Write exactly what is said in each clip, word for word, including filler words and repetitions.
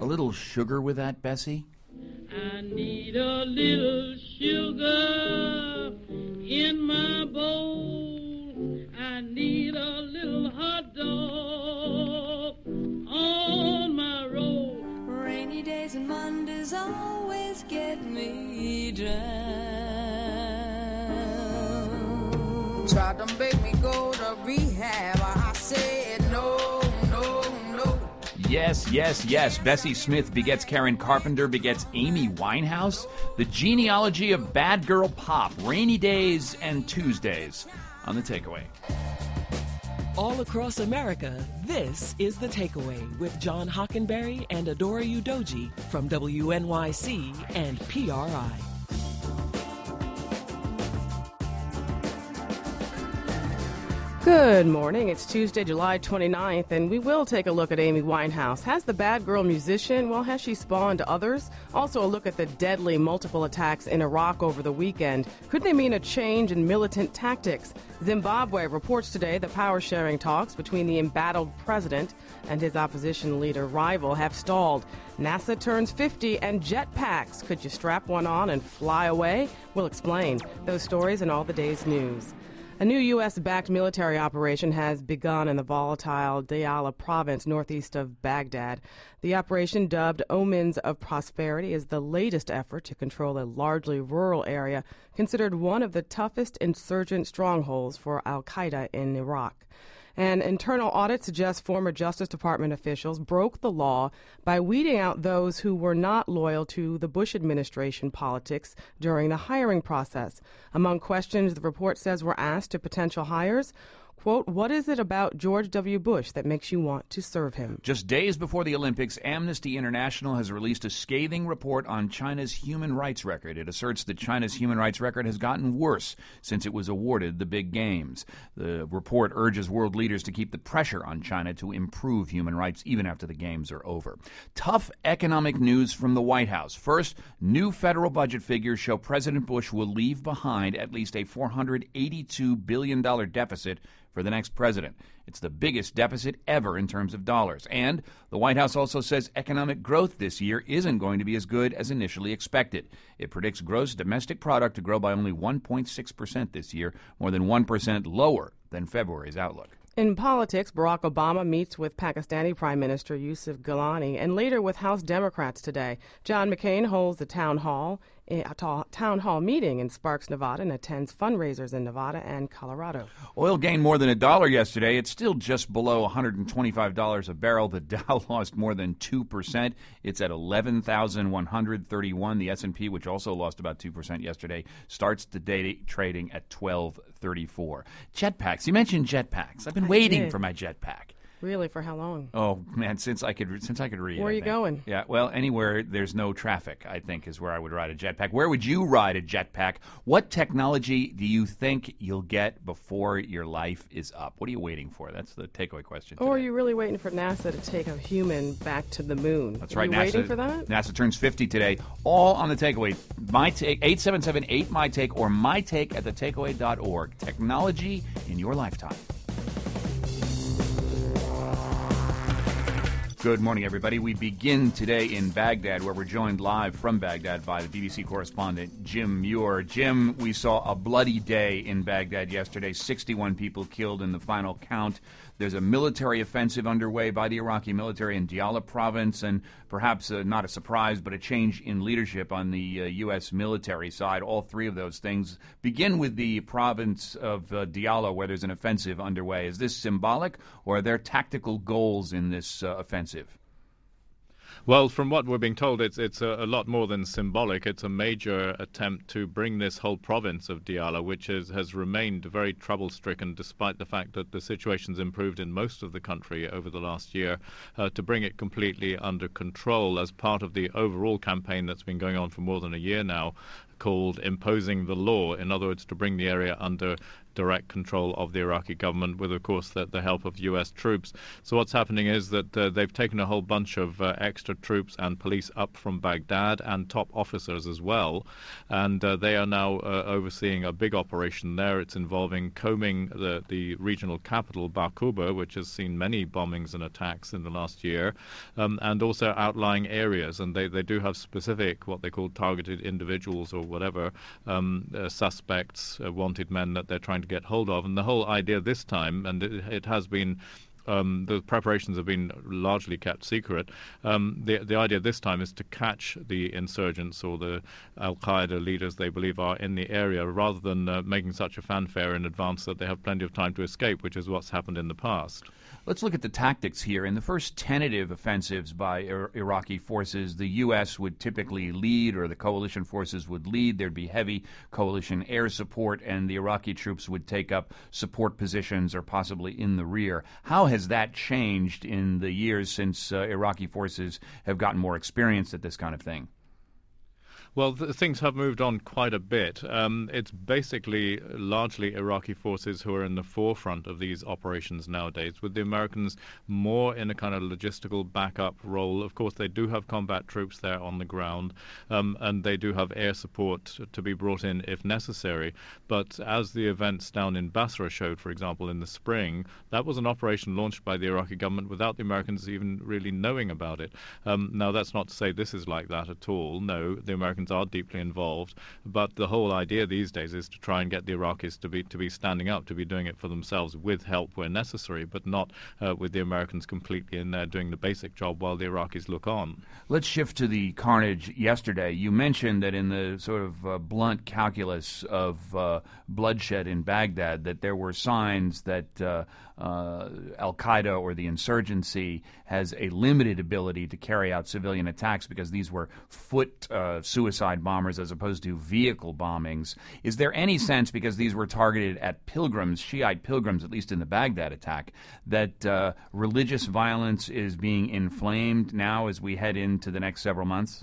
little sugar with that, Bessie? I need a little sugar in my bowl. I need a little hot dog on my roll. Rainy days and Mondays always get me down. Tried to make me go to rehab. I said no, no, no. Yes, yes, yes. Bessie Smith begets Karen Carpenter, begets Amy Winehouse. The genealogy of bad girl pop, Rainy Days and Tuesdays on The Takeaway. All across America, this is The Takeaway with John Hockenberry and Adora Udoji from W N Y C and P R I. Good morning. It's Tuesday, July twenty-ninth, and we will take a look at Amy Winehouse. Has the bad girl musician, well, has she spawned others? Also a look at the deadly multiple attacks in Iraq over the weekend. Could they mean a change in militant tactics? Zimbabwe reports today the power-sharing talks between the embattled president and his opposition leader rival have stalled. NASA turns fifty and jetpacks. Could you strap one on and fly away? We'll explain those stories and all the day's news. A new U S-backed military operation has begun in the volatile Diyala province northeast of Baghdad. The operation, dubbed Omens of Prosperity, is the latest effort to control a largely rural area considered one of the toughest insurgent strongholds for al-Qaeda in Iraq. An internal audit suggests former Justice Department officials broke the law by weeding out those who were not loyal to the Bush administration politics during the hiring process. Among questions the report says were asked to potential hires, quote, what is it about George W. Bush that makes you want to serve him? Just days before the Olympics, Amnesty International has released a scathing report on China's human rights record. It asserts that China's human rights record has gotten worse since it was awarded the big games. The report urges world leaders to keep the pressure on China to improve human rights even after the games are over. Tough economic news from the White House. First, new federal budget figures show President Bush will leave behind at least a four hundred eighty-two billion dollars deficit for the next president. It's the biggest deficit ever in terms of dollars. And the White House also says economic growth this year isn't going to be as good as initially expected. It predicts gross domestic product to grow by only one point six percent this year, more than one percent lower than February's outlook. In politics, Barack Obama meets with Pakistani Prime Minister Yusuf Gilani and later with House Democrats today. John McCain holds the town hall a town hall meeting in Sparks, Nevada, and attends fundraisers in Nevada and Colorado. Oil gained more than a dollar yesterday. It's still just below one hundred twenty-five dollars a barrel. The Dow lost more than two percent. It's at eleven thousand one hundred thirty-one. The S and P, which also lost about two percent yesterday, starts the day trading at twelve thirty-four. Jetpacks. You mentioned jetpacks. I've been I waiting did. for my jetpack. Really, for how long? Oh, man, since I could since I could read. Where are I you think. going? Yeah, well, anywhere there's no traffic, I think, is where I would ride a jetpack. Where would you ride a jetpack? What technology do you think you'll get before your life is up? What are you waiting for? That's the takeaway question today. Or are you really waiting for NASA to take a human back to the moon? That's are right. you NASA, waiting for that? NASA turns fifty today. All on the takeaway. My take, eight seven seven eight my take or my take at the takeaway dot org. Technology in your lifetime. Good morning, everybody. We begin today in Baghdad, where we're joined live from Baghdad by the B B C correspondent Jim Muir. Jim, we saw a bloody day in Baghdad yesterday. sixty-one people killed in the final count. There's a military offensive underway by the Iraqi military in Diyala province, and perhaps uh, not a surprise, but a change in leadership on the uh, U S military side. All three of those things begin with the province of uh, Diyala, where there's an offensive underway. Is this symbolic, or are there tactical goals in this uh, offensive? Well, from what we're being told, it's it's a, a lot more than symbolic. It's a major attempt to bring this whole province of Diyala, which is, has remained very trouble-stricken despite the fact that the situation's improved in most of the country over the last year, uh, to bring it completely under control as part of the overall campaign that's been going on for more than a year now called imposing the law, in other words, to bring the area under direct control of the Iraqi government with, of course, the, the help of U S troops. So what's happening is that uh, they've taken a whole bunch of uh, extra troops and police up from Baghdad and top officers as well, and uh, they are now uh, overseeing a big operation there. It's involving combing the, the regional capital, Baquba, which has seen many bombings and attacks in the last year, um, and also outlying areas, and they, they do have specific, what they call targeted individuals or whatever, um, uh, suspects, uh, wanted men that they're trying to get hold of. And the whole idea this time, and it, it has been Um, the preparations have been largely kept secret. Um, the, the idea this time is to catch the insurgents or the Al-Qaeda leaders they believe are in the area, rather than uh, making such a fanfare in advance that they have plenty of time to escape, which is what's happened in the past. Let's look at the tactics here. In the first tentative offensives by Ir- Iraqi forces, the U S would typically lead, or the coalition forces would lead. There'd be heavy coalition air support, and the Iraqi troops would take up support positions or possibly in the rear. How has that changed in the years since uh, Iraqi forces have gotten more experienced at this kind of thing? Well, th- things have moved on quite a bit. Um, it's basically largely Iraqi forces who are in the forefront of these operations nowadays, with the Americans more in a kind of logistical backup role. Of course, they do have combat troops there on the ground, um, and they do have air support to be brought in if necessary. But as the events down in Basra showed, for example, in the spring, that was an operation launched by the Iraqi government without the Americans even really knowing about it. Um, now, that's not to say this is like that at all. No, the Americans are deeply involved, but the whole idea these days is to try and get the Iraqis to be to be standing up, to be doing it for themselves with help where necessary, but not uh, with the Americans completely in there doing the basic job while the Iraqis look on. Let's shift to the carnage yesterday. You mentioned that in the sort of uh, blunt calculus of uh, bloodshed in Baghdad, that there were signs that uh, uh, Al-Qaeda or the insurgency has a limited ability to carry out civilian attacks because these were foot uh, suicide bombers as opposed to vehicle bombings. Is there any sense, because these were targeted at pilgrims, Shiite pilgrims, at least in the Baghdad attack, that uh, religious violence is being inflamed now as we head into the next several months?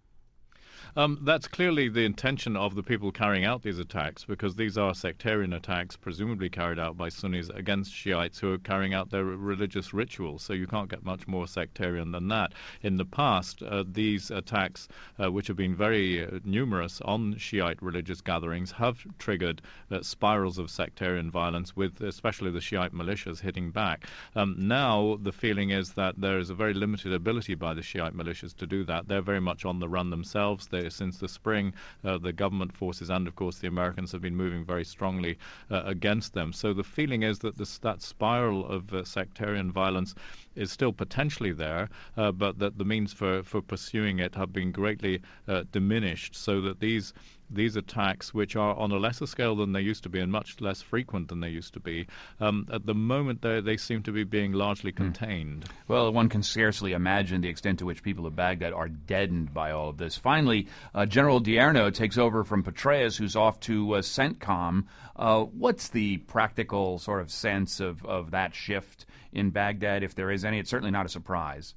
Um, that's clearly the intention of the people carrying out these attacks, because these are sectarian attacks, presumably carried out by Sunnis against Shiites who are carrying out their religious rituals. So you can't get much more sectarian than that. In the past, uh, these attacks, uh, which have been very uh, numerous on Shiite religious gatherings, have triggered uh, spirals of sectarian violence, with especially the Shiite militias hitting back. Um, now the feeling is that there is a very limited ability by the Shiite militias to do that. They're very much on the run themselves. They Since the spring, uh, the government forces and, of course, the Americans have been moving very strongly uh, against them. So the feeling is that this, that spiral of uh, sectarian violence is still potentially there, uh, but that the means for, for pursuing it have been greatly uh, diminished, so that these these attacks, which are on a lesser scale than they used to be and much less frequent than they used to be, um, at the moment they, they seem to be being largely contained. Mm. Well, one can scarcely imagine the extent to which people of Baghdad are deadened by all of this. Finally, uh, General Dierno takes over from Petraeus, who's off to uh, CENTCOM. Uh, what's the practical sort of sense of, of that shift in Baghdad, if there is any? It's certainly not a surprise.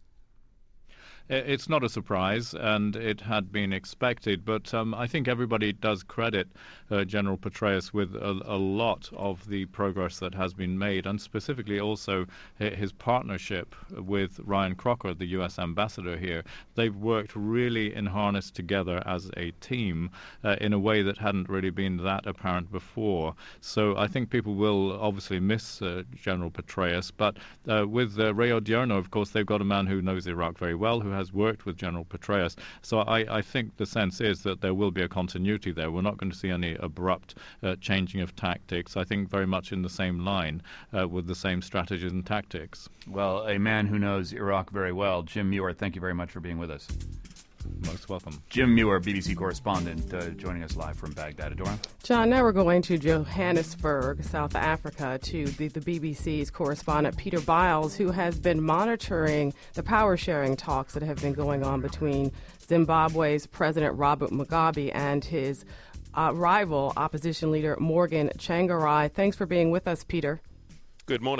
It's not a surprise, and it had been expected, but um, I think everybody does credit uh, General Petraeus with a, a lot of the progress that has been made, and specifically also his partnership with Ryan Crocker, the U S ambassador here. They've worked really in harness together as a team uh, in a way that hadn't really been that apparent before. So I think people will obviously miss uh, General Petraeus, but uh, with uh, Rayo Dierno, of course, they've got a man who knows Iraq very well, who has worked with General Petraeus. So I, I think the sense is that there will be a continuity there. We're not going to see any abrupt uh, changing of tactics. I think very much in the same line uh, with the same strategies and tactics. Well, a man who knows Iraq very well, Jim Muir, thank you very much for being with us. Most welcome. Jim Muir, B B C correspondent, uh, joining us live from Baghdad. Adora? John, now we're going to Johannesburg, South Africa, to the, the B B C's correspondent Peter Biles, who has been monitoring the power-sharing talks that have been going on between Zimbabwe's President Robert Mugabe and his uh, rival opposition leader Morgan Tsvangirai. Thanks for being with us, Peter. Good morning.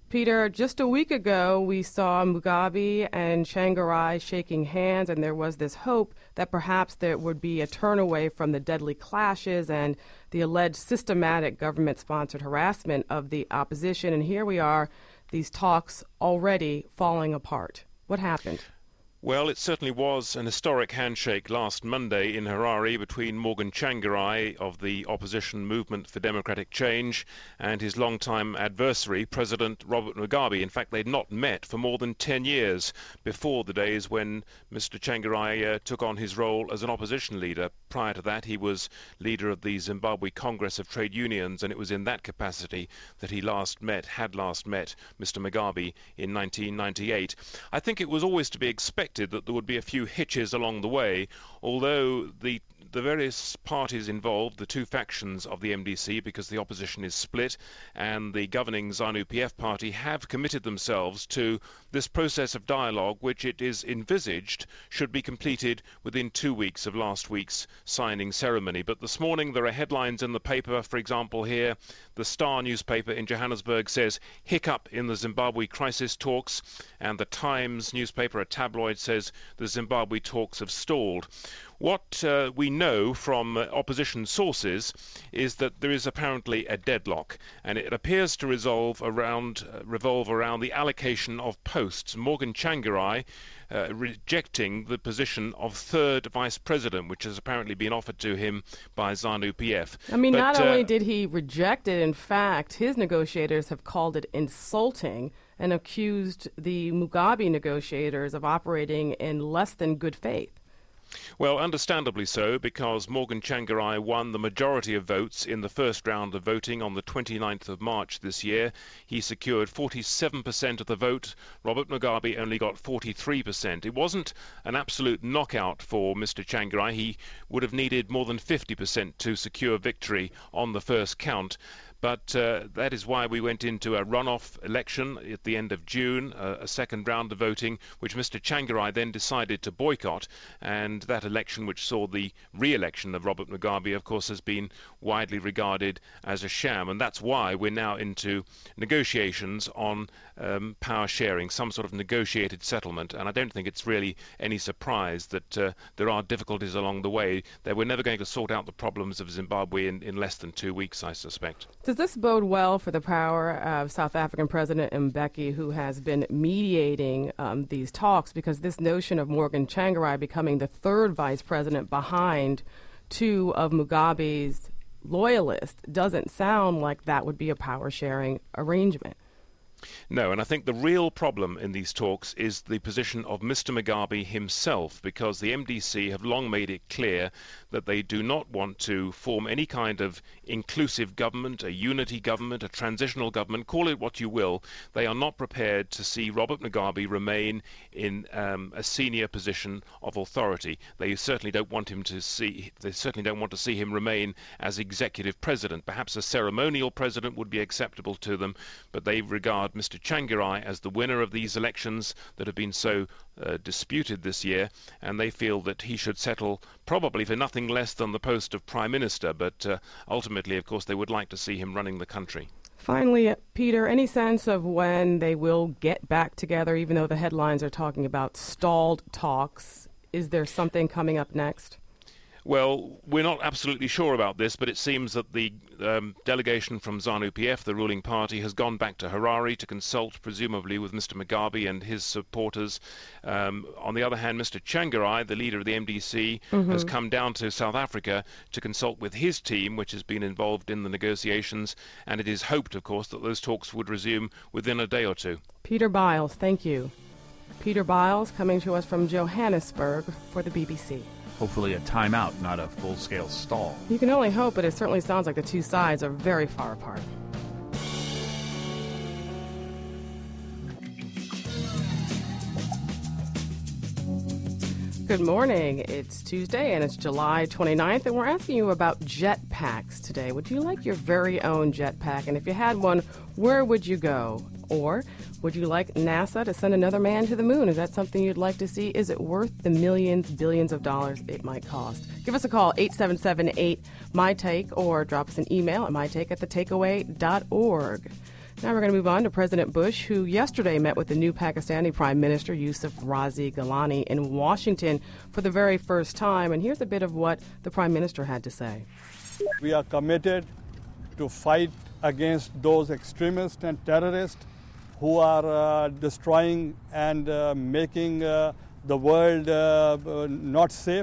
Peter, just a week ago, we saw Mugabe and Tsvangirai shaking hands, and there was this hope that perhaps there would be a turn away from the deadly clashes and the alleged systematic government-sponsored harassment of the opposition. And here we are, these talks already falling apart. What happened? Well, it certainly was an historic handshake last Monday in Harare between Morgan Tsvangirai of the opposition Movement for Democratic Change and his longtime adversary, President Robert Mugabe. In fact, they'd not met for more than ten years before the days when Mister Tsvangirai uh, took on his role as an opposition leader. Prior to that, he was leader of the Zimbabwe Congress of Trade Unions, and it was in that capacity that he last met, had last met Mister Mugabe in nineteen ninety-eight. I think it was always to be expected that there would be a few hitches along the way, although the the various parties involved, the two factions of the M D C, because the opposition is split, and the governing ZANU P F party have committed themselves to this process of dialogue, which it is envisaged should be completed within two weeks of last week's signing ceremony. But this morning there are headlines in the paper. For example, here, the Star newspaper in Johannesburg says, "Hiccup in the Zimbabwe crisis talks," and the Times newspaper, a tabloid, says the Zimbabwe talks have stalled. What uh, we know from uh, opposition sources is that there is apparently a deadlock, and it appears to resolve around, uh, revolve around the allocation of posts. Morgan Tsvangirai uh, rejecting the position of third vice president, which has apparently been offered to him by ZANU P F. I mean, but, not uh, only did he reject it, in fact, his negotiators have called it insulting and accused the Mugabe negotiators of operating in less than good faith. Well, understandably so, because Morgan Tsvangirai won the majority of votes in the first round of voting on the twenty-ninth of March this year. He secured forty-seven percent of the vote. Robert Mugabe only got forty-three percent. It wasn't an absolute knockout for Mister Tsvangirai. He would have needed more than fifty percent to secure victory on the first count. But uh, that is why we went into a runoff election at the end of June, uh, a second round of voting, which Mister Tsvangirai then decided to boycott. And that election, which saw the re-election of Robert Mugabe, of course, has been widely regarded as a sham. And that's why we're now into negotiations on um, power sharing, some sort of negotiated settlement. And I don't think it's really any surprise that uh, there are difficulties along the way. That we're never going to sort out the problems of Zimbabwe in, in less than two weeks, I suspect. Does this bode well for the power of South African President Mbeki, who has been mediating um, these talks? Because this notion of Morgan Tsvangirai becoming the third vice president behind two of Mugabe's loyalists doesn't sound like that would be a power-sharing arrangement. No, and I think the real problem in these talks is the position of Mister Mugabe himself, because the M D C have long made it clear that they do not want to form any kind of inclusive government, a unity government, a transitional government, call it what you will. They are not prepared to see Robert Mugabe remain in um, a senior position of authority. They certainly don't want him to see, they certainly don't want to see him remain as executive president. Perhaps a ceremonial president would be acceptable to them, but they regard Mister Tsvangirai as the winner of these elections that have been so uh, disputed this year, and they feel that he should settle probably for nothing less than the post of Prime Minister, but uh, ultimately, of course, they would like to see him running the country. Finally, Peter, any sense of when they will get back together, even though the headlines are talking about stalled talks? Is there something coming up next? Well, we're not absolutely sure about this, but it seems that the um, delegation from ZANU P F, the ruling party, has gone back to Harare to consult, presumably, with Mister Mugabe and his supporters. Um, on the other hand, Mister Tsvangirai, the leader of the M D C, mm-hmm. has come down to South Africa to consult with his team, which has been involved in the negotiations, and it is hoped, of course, that those talks would resume within a day or two. Peter Biles, thank you. Peter Biles coming to us from Johannesburg for the B B C. Hopefully a timeout, not a full-scale stall. You can only hope, but it certainly sounds like the two sides are very far apart. Good morning. It's Tuesday, and it's July twenty-ninth, and we're asking you about jetpacks today. Would you like your very own jetpack? And if you had one, where would you go? Or would you like NASA to send another man to the moon? Is that something you'd like to see? Is it worth the millions, billions of dollars it might cost? Give us a call, eight seven seven eight, M Y Take, or drop us an email at mytake at the takeaway dot org. Now we're going to move on to President Bush, who yesterday met with the new Pakistani Prime Minister, Yusuf Razi Gilani, in Washington for the very first time. And here's a bit of what the Prime Minister had to say. We are committed to fight against those extremists and terrorists who are uh, destroying and uh, making uh, the world uh, not safe.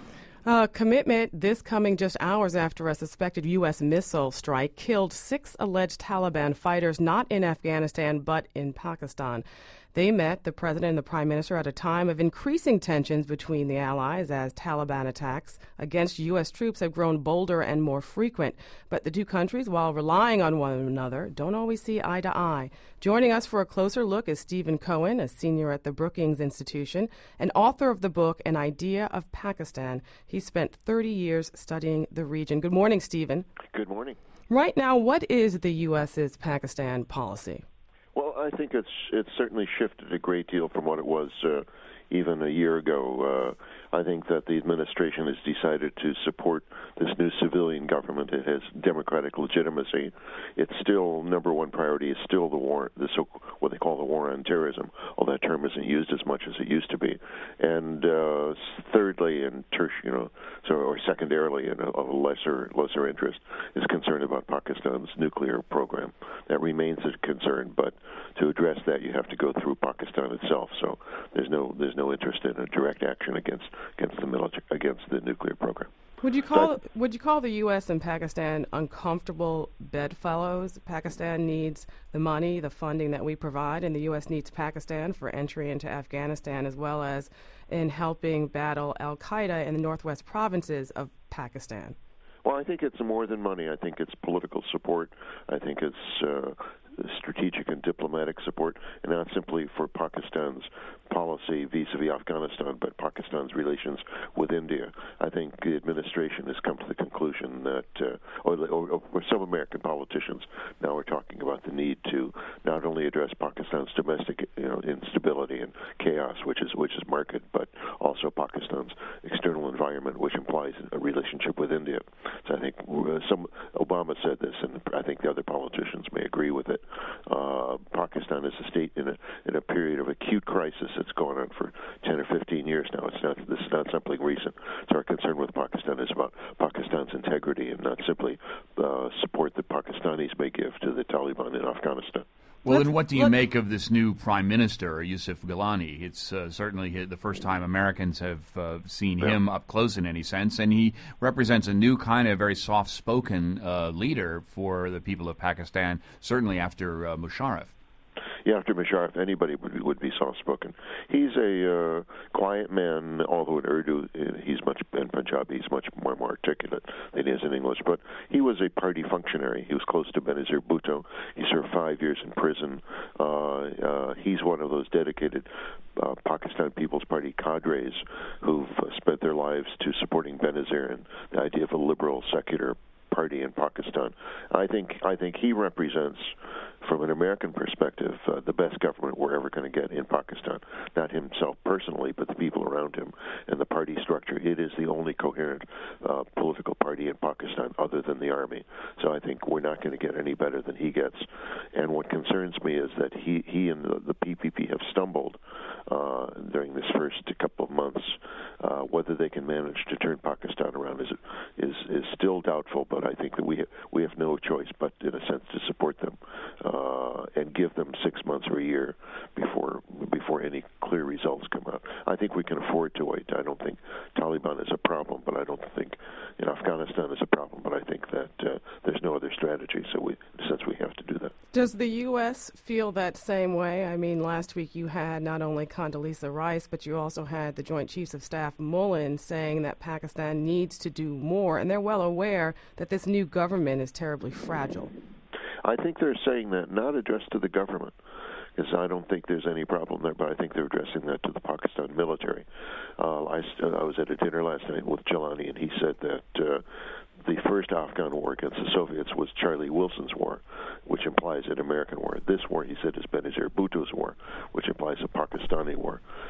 Uh, commitment this coming just hours after a suspected U S missile strike killed six alleged Taliban fighters not in Afghanistan but in Pakistan. They met, the president and the prime minister, at a time of increasing tensions between the allies as Taliban attacks against U S troops have grown bolder and more frequent. But the two countries, while relying on one another, don't always see eye to eye. Joining us for a closer look is Stephen Cohen, a senior at the Brookings Institution and author of the book An Idea of Pakistan. He spent thirty years studying the region. Good morning, Stephen. Good morning. Right now, what is the U S's Pakistan policy? Well, I think it's it's certainly shifted a great deal from what it was uh, even a year ago. Uh, I think that the administration has decided to support this new civilian government. It has democratic legitimacy. It's still number one priority is still the war, the so what they call the war on terrorism. Although that term isn't used as much as it used to be. And uh, thirdly, and tertiary, you know, so or secondarily, and of a lesser lesser interest, is concerned about Pakistan's nuclear program. That remains a concern, but to address that, you have to go through Pakistan itself. So there's no there's no interest in a direct action against against the military against the nuclear program. Would you call so, would you call the U S and Pakistan uncomfortable bedfellows? Pakistan needs the money, the funding that we provide, and the U S needs Pakistan for entry into Afghanistan as well as in helping battle al-Qaeda in the northwest provinces of Pakistan. Well, I think it's more than money. I think it's political support. I think it's uh, strategic and diplomatic support, and not simply for Pakistan's policy vis-a-vis Afghanistan, but Pakistan's relations with India. I think the administration has come to the conclusion that, uh, or, or, or some American politicians now are talking about the need to not only address Pakistan's domestic, you know, instability and chaos, which is which is marked, but also Pakistan's external environment, which implies a relationship with India. So I think uh, some Obama said this, and I think the other politicians may agree with it. Uh, Pakistan is a state in a in a period of acute crisis that's going on for ten or fifteen years now. It's not this is not something recent. So our concern with Pakistan is about Pakistan's integrity and not simply uh, support that Pakistanis may give to the Taliban in Afghanistan. Well, then what do you make of this new prime minister, Yusuf Gilani? It's uh, certainly the first time Americans have uh, seen yeah. him up close in any sense, and he represents a new kind of very soft-spoken uh, leader for the people of Pakistan, certainly after uh, Musharraf. Yeah, after Musharraf, anybody would be, would be soft-spoken. He's a uh, quiet man, although in Urdu he's much, in Punjabi he's much more, more articulate than he is in English. But he was a party functionary. He was close to Benazir Bhutto. He served five years in prison. Uh, uh, he's one of those dedicated uh, Pakistan People's Party cadres who've uh, spent their lives to supporting Benazir and the idea of a liberal, secular party in Pakistan. I think I think he represents, from an American perspective, uh, the best government we're ever going to get in Pakistan. Not himself personally, but the people around him and the party structure. It is the only coherent uh, political party in Pakistan other than the army. So I think we're not going to get any better than he gets. And what concerns me is that he, he and the, the P P P have stumbled uh, during this first couple of months. Uh, whether they can manage to turn Pakistan around is is is still doubtful, but I think that we have, we have no choice but, in a sense, to support them uh, and give them six months or a year before before any clear results come out. I think we can afford to wait. I don't think Taliban is a problem, but I don't think in Afghanistan is a problem, but I think that uh, there's no other strategy, so we, in a sense we have to do that. Does the U S feel that same way? I mean, last week you had not only Condoleezza Rice, but you also had the Joint Chiefs of Staff Mullen saying that Pakistan needs to do more, and they're well aware that this new government is terribly fragile. I think they're saying that not addressed to the government, because I don't think there's any problem there, but I think they're addressing that to the Pakistan military. Uh, I, I was at a dinner last night with Gilani, and he said that uh, the first Afghan war against the Soviets was Charlie Wilson's war, which implies an American war. This war, he said, is Benazir Bhutto's war, which implies a Pakistani war.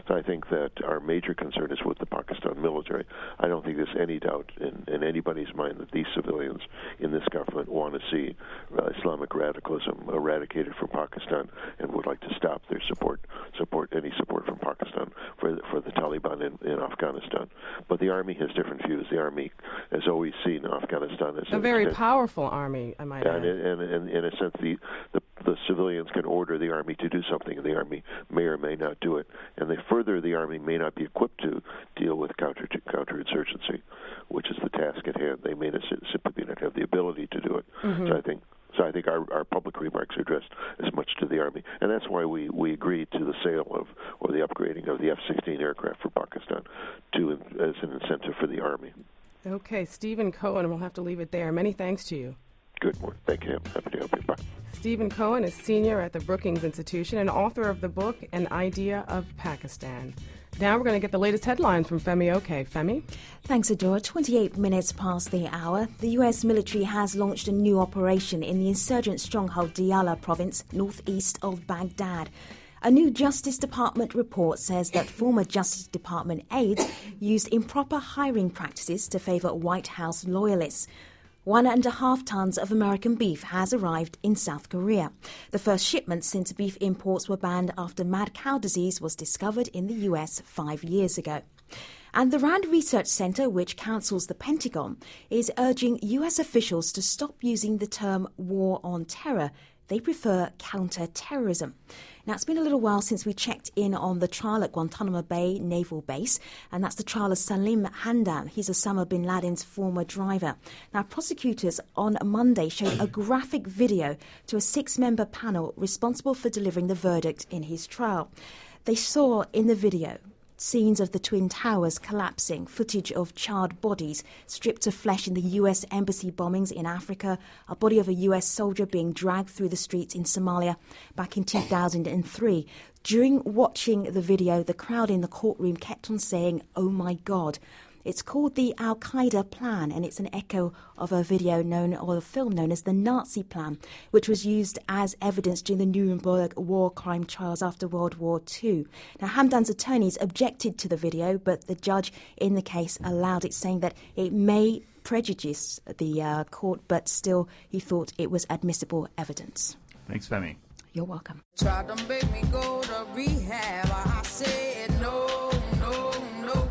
So I think that our major concern is with the Pakistan military. I don't think there's any doubt in, in anybody's mind that these civilians in this government want to see uh, Islamic radicalism eradicated from Pakistan and would like to stop their support, support any support from Pakistan for the, for the Taliban in, in Afghanistan. But the army has different views. The army has always seen Afghanistan as a very extent, powerful army, I might and, add. And, and, and in a sense, the, the the civilians can order the army to do something, and the army may or may not do it. And the further the army may not be equipped to deal with counter counterinsurgency, which is the task at hand. They may not simply not have the ability to do it. Mm-hmm. So I think. So I think our, our public remarks are addressed as much to the Army. And that's why we, we agreed to the sale of, or the upgrading of the F sixteen aircraft for Pakistan to as an incentive for the Army. Okay, Stephen Cohen, we'll have to leave it there. Many thanks to you. Good morning. Thank you. Happy to help you. Bye. Stephen Cohen is senior at the Brookings Institution and author of the book, An Idea of Pakistan. Now we're going to get the latest headlines from Femi Oke. Femi? Thanks, Adora. twenty-eight minutes past the hour. The U S military has launched a new operation in the insurgent stronghold Diyala province, northeast of Baghdad. A new Justice Department report says that former Justice Department aides used improper hiring practices to favour White House loyalists. One and a half tons of American beef has arrived in South Korea. The first shipment since beef imports were banned after mad cow disease was discovered in the U S five years ago. And the Rand Research Center, which counsels the Pentagon, is urging U S officials to stop using the term war on terror. They prefer counter-terrorism. Now, it's been a little while since we checked in on the trial at Guantanamo Bay Naval Base, and that's the trial of Salim Hamdan. He's Osama bin Laden's former driver. Now, prosecutors on Monday showed a graphic video to a six-member panel responsible for delivering the verdict in his trial. They saw in the video scenes of the Twin Towers collapsing, footage of charred bodies stripped of flesh in the U S embassy bombings in Africa, a body of a U S soldier being dragged through the streets in Somalia back in two thousand three. During watching the video, the crowd in the courtroom kept on saying, "Oh my God." It's called the Al-Qaeda Plan, and it's an echo of a video known, or a film known as the Nazi Plan, which was used as evidence during the Nuremberg war crime trials after World War Two. Now, Hamdan's attorneys objected to the video, but the judge in the case allowed it, saying that it may prejudice the uh, court, but still he thought it was admissible evidence. Thanks, Femi. You're welcome. Try to make me go to rehab. I said no, no, no.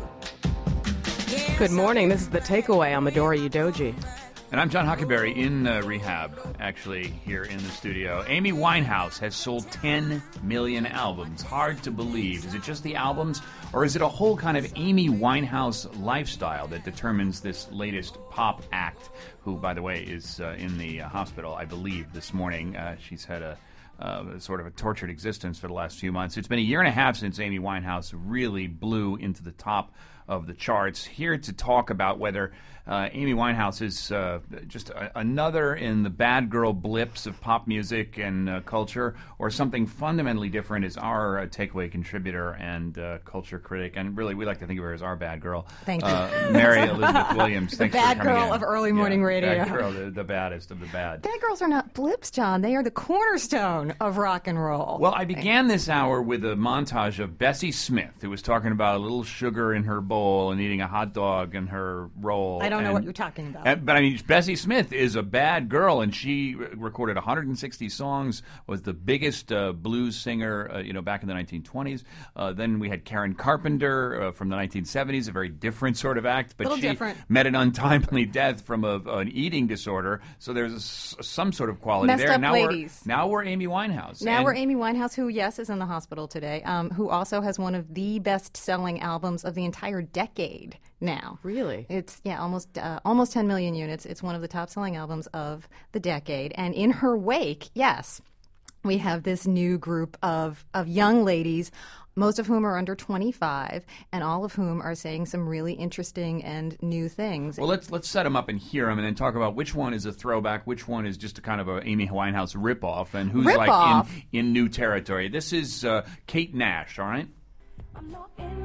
Good morning. This is The Takeaway. I'm Adora Udoji. And I'm John Hockenberry in uh, rehab, actually, here in the studio. Amy Winehouse has sold ten million albums. Hard to believe. Is it just the albums, or is it a whole kind of Amy Winehouse lifestyle that determines this latest pop act, who, by the way, is uh, in the uh, hospital, I believe, this morning. Uh, she's had a Uh, sort of a tortured existence for the last few months. It's been a year and a half since Amy Winehouse really blew into the top of the charts. Here to talk about whether uh, Amy Winehouse is uh, just a, another in the bad girl blips of pop music and uh, culture, or something fundamentally different, is our uh, takeaway contributor and uh, culture critic, and really we like to think of her as our bad girl. Thank you. Uh, Mary Elizabeth Williams. The Thanks bad for coming girl in. of early morning yeah, radio. Bad girl, the, the baddest of the bad. Bad girls are not blips, John. They are the cornerstone of rock and roll. Well, I began this hour with a montage of Bessie Smith, who was talking about a little sugar in her bowl and eating a hot dog in her roll. I don't know and, what you're talking about. And, but I mean, Bessie Smith is a bad girl, and she recorded one hundred sixty songs, was the biggest uh, blues singer, uh, you know, back in the nineteen twenties. Uh, then we had Karen Carpenter uh, from the nineteen seventies, a very different sort of act, but Little she different. met an untimely death from a, an eating disorder. So there's a, some sort of quality Messed there. up now ladies. We're, now we're Amy Winehouse. Now and we're Amy Winehouse, who, yes, is in the hospital today, um, who also has one of the best-selling albums of the entire decade now. Really? It's, yeah, almost uh, almost ten million units. It's one of the top-selling albums of the decade. And in her wake, yes, we have this new group of, of young ladies, most of whom are under twenty-five, and all of whom are saying some really interesting and new things. Well, let's let's set them up and hear them, and then talk about which one is a throwback, which one is just a kind of a Amy Winehouse ripoff, and who's Rip like off. in, in new territory. This is uh, Kate Nash, all right? I'm not in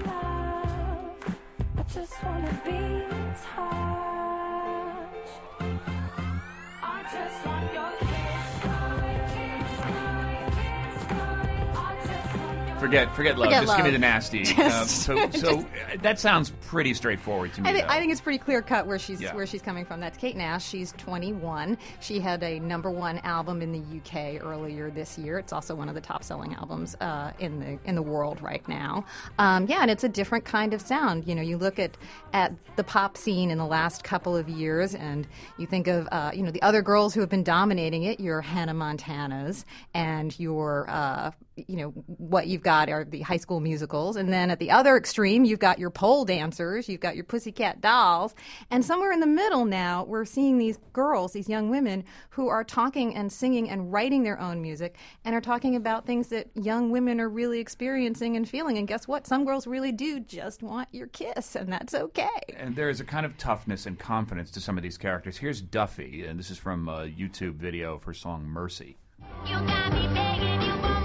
love, I just wanna be touched. I just want your kiss, my kiss, my kiss, my I just want your Forget, forget love. Forget Just love. give me the nasty. Just- uh, so, so just- that sounds pretty straightforward to me. I think, though. I think it's pretty clear cut where she's Yeah. where she's coming from. That's Kate Nash. She's twenty-one. She had a number one album in the U K earlier this year. It's also one of the top selling albums uh, in the in the world right now. Um, yeah, and it's a different kind of sound. You know, you look at at the pop scene in the last couple of years, and you think of uh, you know the other girls who have been dominating it. Your Hannah Montanas and your uh, you know what you've got are the High School Musicals, and then at the other extreme, you've got your pole dancers, you've got your Pussycat Dolls, and somewhere in the middle now, we're seeing these girls, these young women, who are talking and singing and writing their own music, and are talking about things that young women are really experiencing and feeling. And guess what? Some girls really do just want your kiss, and that's okay. And there is a kind of toughness and confidence to some of these characters. Here's Duffy, and this is from a YouTube video of her song Mercy. You got me begging you for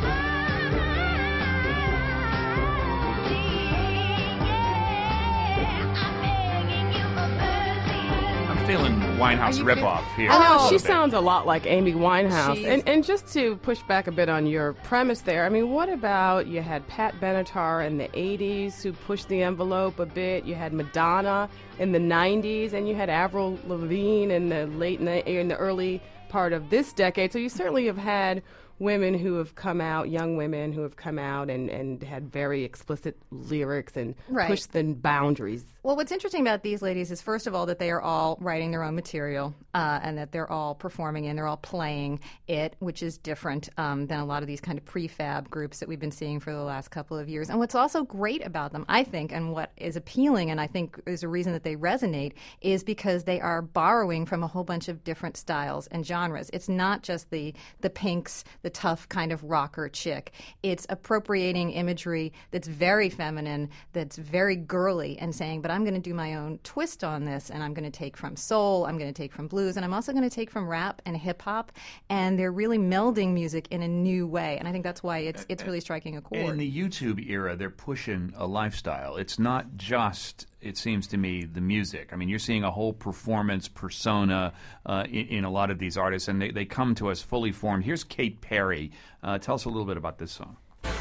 I'm feeling Winehouse Are you ripoff here. I a know, little she bit. sounds a lot like Amy Winehouse. She's- And, and just to push back a bit on your premise there, I mean, what about you had Pat Benatar in the eighties who pushed the envelope a bit, you had Madonna in the nineties, and you had Avril Lavigne in the late ni- in the early part of this decade. So you certainly have had women who have come out, young women who have come out and, and had very explicit lyrics and Right. pushed the boundaries. Well, what's interesting about these ladies is, first of all, that they are all writing their own material uh, and that they're all performing and they're all playing it, which is different um, than a lot of these kind of prefab groups that we've been seeing for the last couple of years. And what's also great about them, I think, and what is appealing and I think is a reason that they resonate, is because they are borrowing from a whole bunch of different styles and genres. It's not just the, the Pinks, the tough kind of rocker chick. It's appropriating imagery that's very feminine, that's very girly, and saying, but I'm going to do my own twist on this, and I'm going to take from soul, I'm going to take from blues, and I'm also going to take from rap and hip hop, and they're really melding music in a new way, and I think that's why it's it's really striking a chord. In the YouTube era, they're pushing a lifestyle. It's not just, it seems to me, the music. I mean, you're seeing a whole performance persona uh, in, in a lot of these artists, and they, they come to us fully formed. Here's Kate Perry. Uh, tell us a little bit about this song.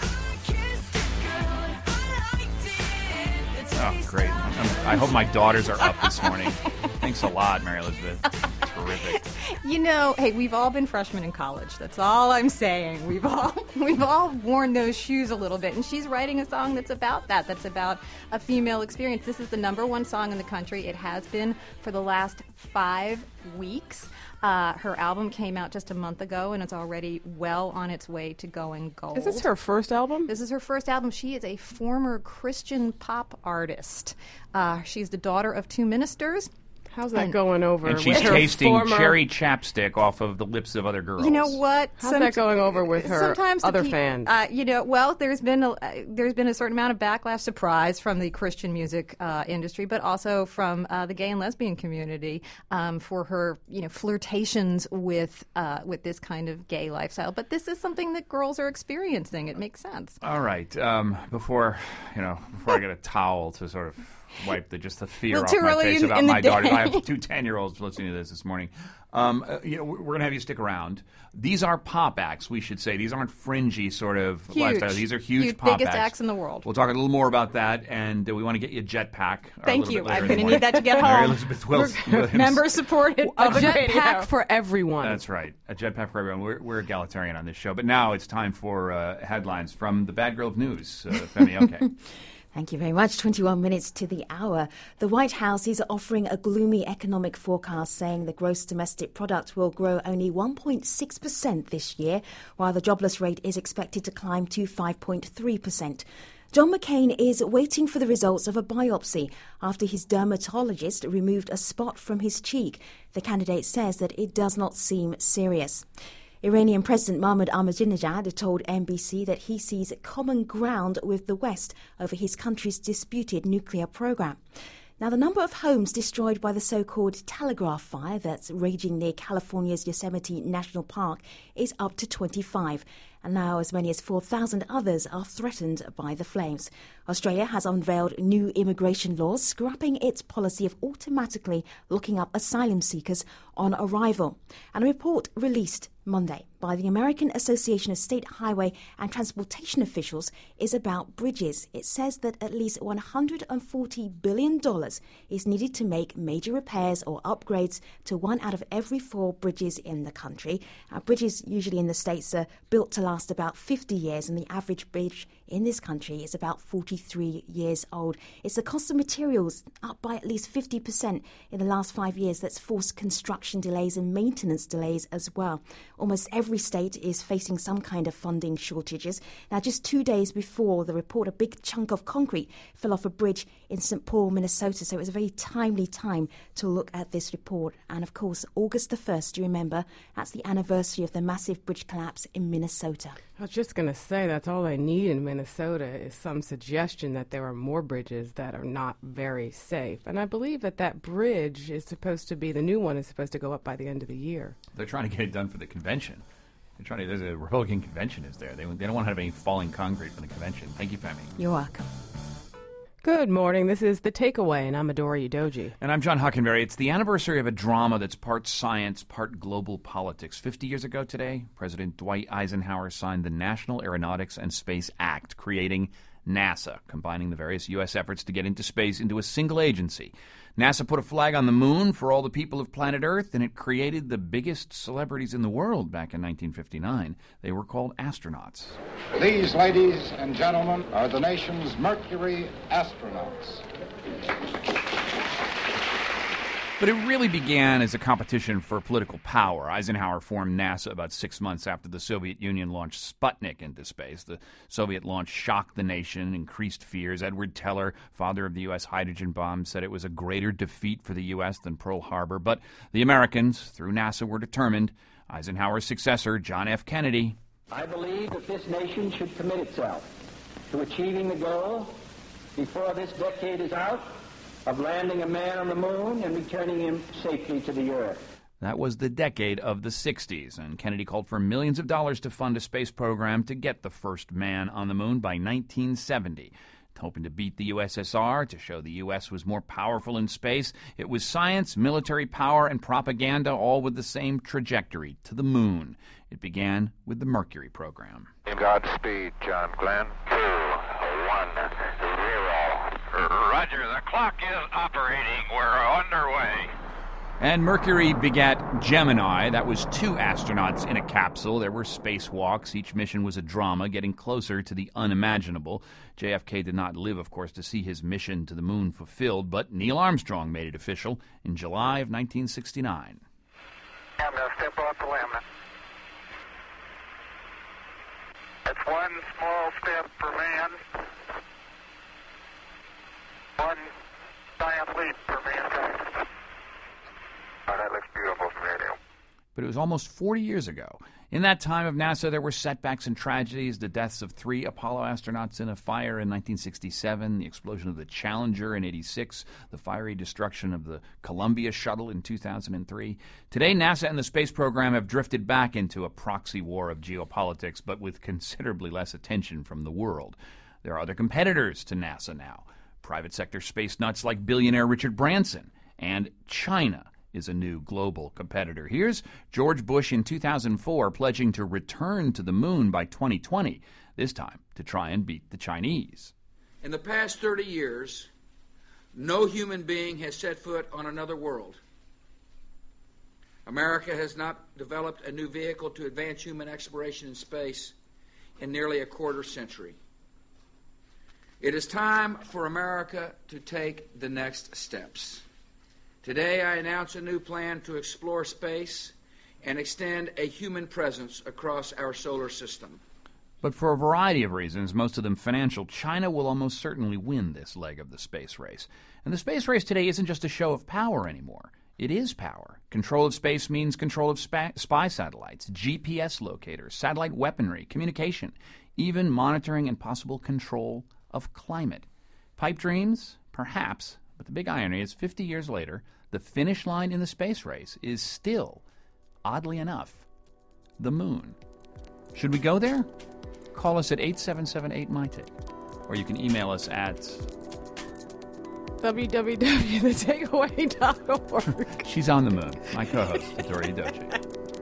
Oh, great. I'm, I hope my daughters are up this morning. Thanks a lot, Mary Elizabeth. Terrific. You know, hey, we've all been freshmen in college. That's all I'm saying. We've all we've all worn those shoes a little bit. And she's writing a song that's about that. That's about a female experience. This is the number one song in the country. It has been for the last five weeks. Uh, her album came out just a month ago, and it's already well on its way to going gold. Is this her first album? This is her first album. She is a former Christian pop artist. Uh, she's the daughter of two ministers. How's that And- going over? And she's with her tasting former- cherry chapstick off of the lips of other girls. You know what? How's that going over with her sometimes the other peop- fans? Uh, you know, well, there's been a, uh, there's been a certain amount of backlash, surprise from the Christian music uh, industry, but also from uh, the gay and lesbian community um, for her, you know, flirtations with uh, with this kind of gay lifestyle. But this is something that girls are experiencing. It makes sense. All right. Um, before you know, before I get a towel to sort of wipe the just the fear Well, off too my early face in- about in the my daughters. I day. have two ten-year-olds listening to this this morning. Um, uh, you know, we're going to have you stick around. These are pop acts, we should say. These aren't fringy sort of Huge. lifestyle. These are huge, Huge, pop biggest acts. acts in the world. We'll talk a little more about that, and uh, we want to get you a jetpack. a Thank little you. bit later I'm in the going to morning. need that to get Mary home. Elizabeth Wilson. Member supported A public radio. jetpack for everyone. That's right. A jetpack for everyone. We're, we're egalitarian on this show. But now it's time for uh, headlines from the Bad Girl of News. Uh, Femi, okay. Thank you very much. twenty-one minutes to the hour. The White House is offering a gloomy economic forecast saying the gross domestic product will grow only one point six percent this year, while the jobless rate is expected to climb to five point three percent. John McCain is waiting for the results of a biopsy after his dermatologist removed a spot from his cheek. The candidate says that it does not seem serious. Iranian President Mahmoud Ahmadinejad told N B C that he sees common ground with the West over his country's disputed nuclear program. Now, the number of homes destroyed by the so-called Telegraph Fire that's raging near California's Yosemite National Park is up to twenty-five, and now as many as four thousand others are threatened by the flames. Australia has unveiled new immigration laws, scrapping its policy of automatically locking up asylum seekers on arrival. And a report released Monday by the American Association of State Highway and Transportation Officials is about bridges. It says that at least one hundred forty billion dollars is needed to make major repairs or upgrades to one out of every four bridges in the country. Uh, bridges usually in the States are built to last about fifty years, and the average bridge in this country is about forty-three years old. It's the cost of materials up by at least fifty percent in the last five years that's forced construction delays and maintenance delays as well. Almost every state is facing some kind of funding shortages. Now, just two days before the report, a big chunk of concrete fell off a bridge in Saint Paul, Minnesota, so it was a very timely time to look at this report. And of course, August the first, do you remember, that's the anniversary of the massive bridge collapse in Minnesota. I was just going to say that's all they need in Minnesota is some suggestion that there are more bridges that are not very safe. And I believe that that bridge is supposed to be, the new one is supposed to go up by the end of the year. They're trying to get it done for the convention. They're trying to, there's a Republican convention is there. They, they don't want to have any falling concrete for the convention. Thank you, Femi. You're welcome. Good morning. This is The Takeaway, and I'm Adora Udoji. And I'm John Hockenberry. It's the anniversary of a drama that's part science, part global politics. Fifty years ago today, President Dwight Eisenhower signed the National Aeronautics and Space Act, creating NASA, combining the various U S efforts to get into space into a single agency. NASA put a flag on the moon for all the people of planet Earth, and it created the biggest celebrities in the world back in nineteen fifty-nine. They were called astronauts. These, ladies and gentlemen, are the nation's Mercury astronauts. But it really began as a competition for political power. Eisenhower formed NASA about six months after the Soviet Union launched Sputnik into space. The Soviet launch shocked the nation, increased fears. Edward Teller, father of the U S hydrogen bomb, said it was a greater defeat for the U S than Pearl Harbor. But the Americans, through NASA, were determined. Eisenhower's successor, John F. Kennedy. I believe that this nation should commit itself to achieving the goal before this decade is out of landing a man on the moon and returning him safely to the Earth. That was the decade of the sixties, and Kennedy called for millions of dollars to fund a space program to get the first man on the moon by nineteen seventy. Hoping to beat the U S S R, to show the U S was more powerful in space. It was science, military power, and propaganda, all with the same trajectory, to the moon. It began with the Mercury program. Godspeed, John Glenn. Two, one, zero. Roger, the clock is operating. We're underway. And Mercury begat Gemini. That was two astronauts in a capsule. There were spacewalks. Each mission was a drama, getting closer to the unimaginable. J F K did not live, of course, to see his mission to the moon fulfilled, but Neil Armstrong made it official in July of nineteen sixty-nine. I'm going to step off the limb. It's one small step for man, one giant leap for mankind. Oh, that looks beautiful from radio. But it was almost forty years ago. In that time of NASA, there were setbacks and tragedies, the deaths of three Apollo astronauts in a fire in nineteen sixty-seven, the explosion of the Challenger in eighty-six, the fiery destruction of the Columbia shuttle in two thousand three. Today, NASA and the space program have drifted back into a proxy war of geopolitics, but with considerably less attention from the world. There are other competitors to NASA now. Private sector space nuts like billionaire Richard Branson, and China is a new global competitor. Here's George Bush in two thousand four pledging to return to the moon by twenty twenty, this time to try and beat the Chinese. In the past thirty years, no human being has set foot on another world. America has not developed a new vehicle to advance human exploration in space in nearly a quarter century. It is time for America to take the next steps. Today, I announce a new plan to explore space and extend a human presence across our solar system. But for a variety of reasons, most of them financial, China will almost certainly win this leg of the space race. And the space race today isn't just a show of power anymore. It is power. Control of space means control of spa- spy satellites, G P S locators, satellite weaponry, communication, even monitoring and possible control of climate. Pipe dreams? Perhaps. But the big irony is fifty years later, the finish line in the space race is still, oddly enough, the moon. Should we go there? Call us at eight seven seven eight M Y T A K E. Or you can email us at w w w dot the takeaway dot org. She's on the moon. My co-host, Adora Udoji.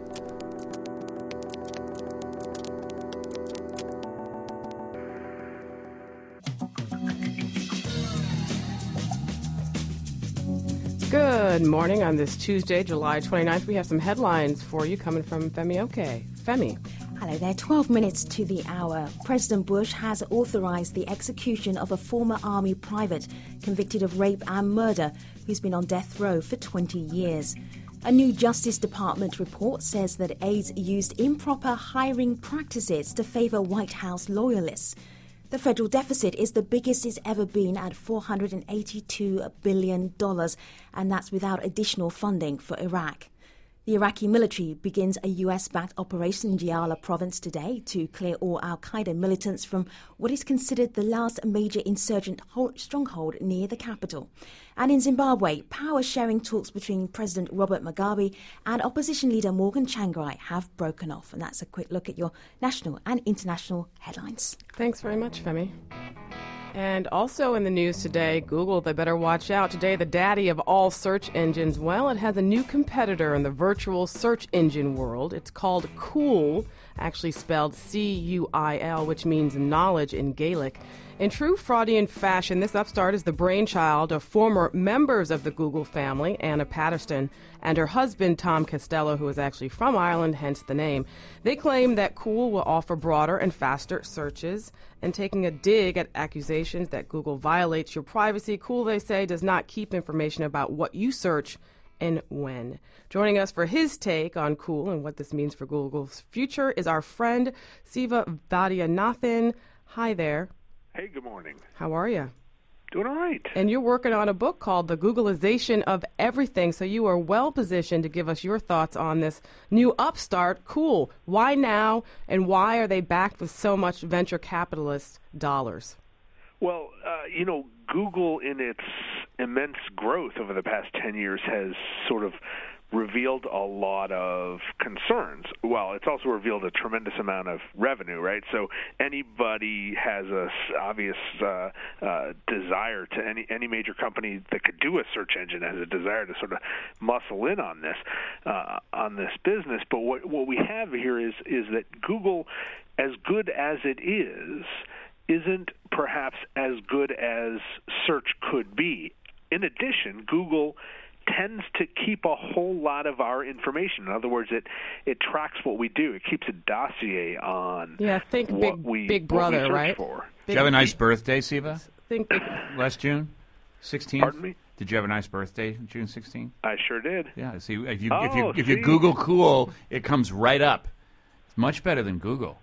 Good morning on this Tuesday, July twenty-ninth. We have some headlines for you coming from Femi Oke. Femi. Hello there. twelve minutes to the hour. President Bush has authorized the execution of a former Army private convicted of rape and murder who's been on death row for twenty years. A new Justice Department report says that aides used improper hiring practices to favor White House loyalists. The federal deficit is the biggest it's ever been at four hundred eighty-two billion dollars, and that's without additional funding for Iraq. The Iraqi military begins a U S-backed operation in Diyala province today to clear all al-Qaeda militants from what is considered the last major insurgent stronghold near the capital. And in Zimbabwe, power-sharing talks between President Robert Mugabe and opposition leader Morgan Tsvangirai have broken off. And that's a quick look at your national and international headlines. Thanks very much, Femi. And also in the news today, Google, they better watch out. Today, the daddy of all search engines, well, it has a new competitor in the virtual search engine world. It's called Cool, actually spelled C U I L, which means knowledge in Gaelic. In true Freudian fashion, this upstart is the brainchild of former members of the Google family, Anna Patterson, and her husband, Tom Costello, who is actually from Ireland, hence the name. They claim that Cool will offer broader and faster searches, and taking a dig at accusations that Google violates your privacy, Cool, they say, does not keep information about what you search and when. Joining us for his take on Cool and what this means for Google's future is our friend, Siva Vaidyanathan. Hi there. Hey, good morning. How are you? Doing all right. And you're working on a book called The Googleization of Everything, so you are well positioned to give us your thoughts on this new upstart, Cool. Why now, and why are they backed with so much venture capitalist dollars? Well, uh, you know, Google in its immense growth over the past ten years has sort of revealed a lot of concerns. Well, it's also revealed a tremendous amount of revenue, right? So anybody has a obvious uh, uh, desire to any any major company that could do a search engine has a desire to sort of muscle in on this uh, on this business. But what what we have here is is that Google, as good as it is, isn't perhaps as good as search could be. In addition, Google tends to keep a whole lot of our information. In other words, it it tracks what we do. It keeps a dossier on yeah, think what big, we big brother, what we search right? for. Did you have a nice birthday, Siva? Think big. Last June, sixteenth. Pardon me? Did you have a nice birthday, June sixteenth? I sure did. Yeah. See, if you oh, if you if see? you Google Cool, it comes right up. It's much better than Google.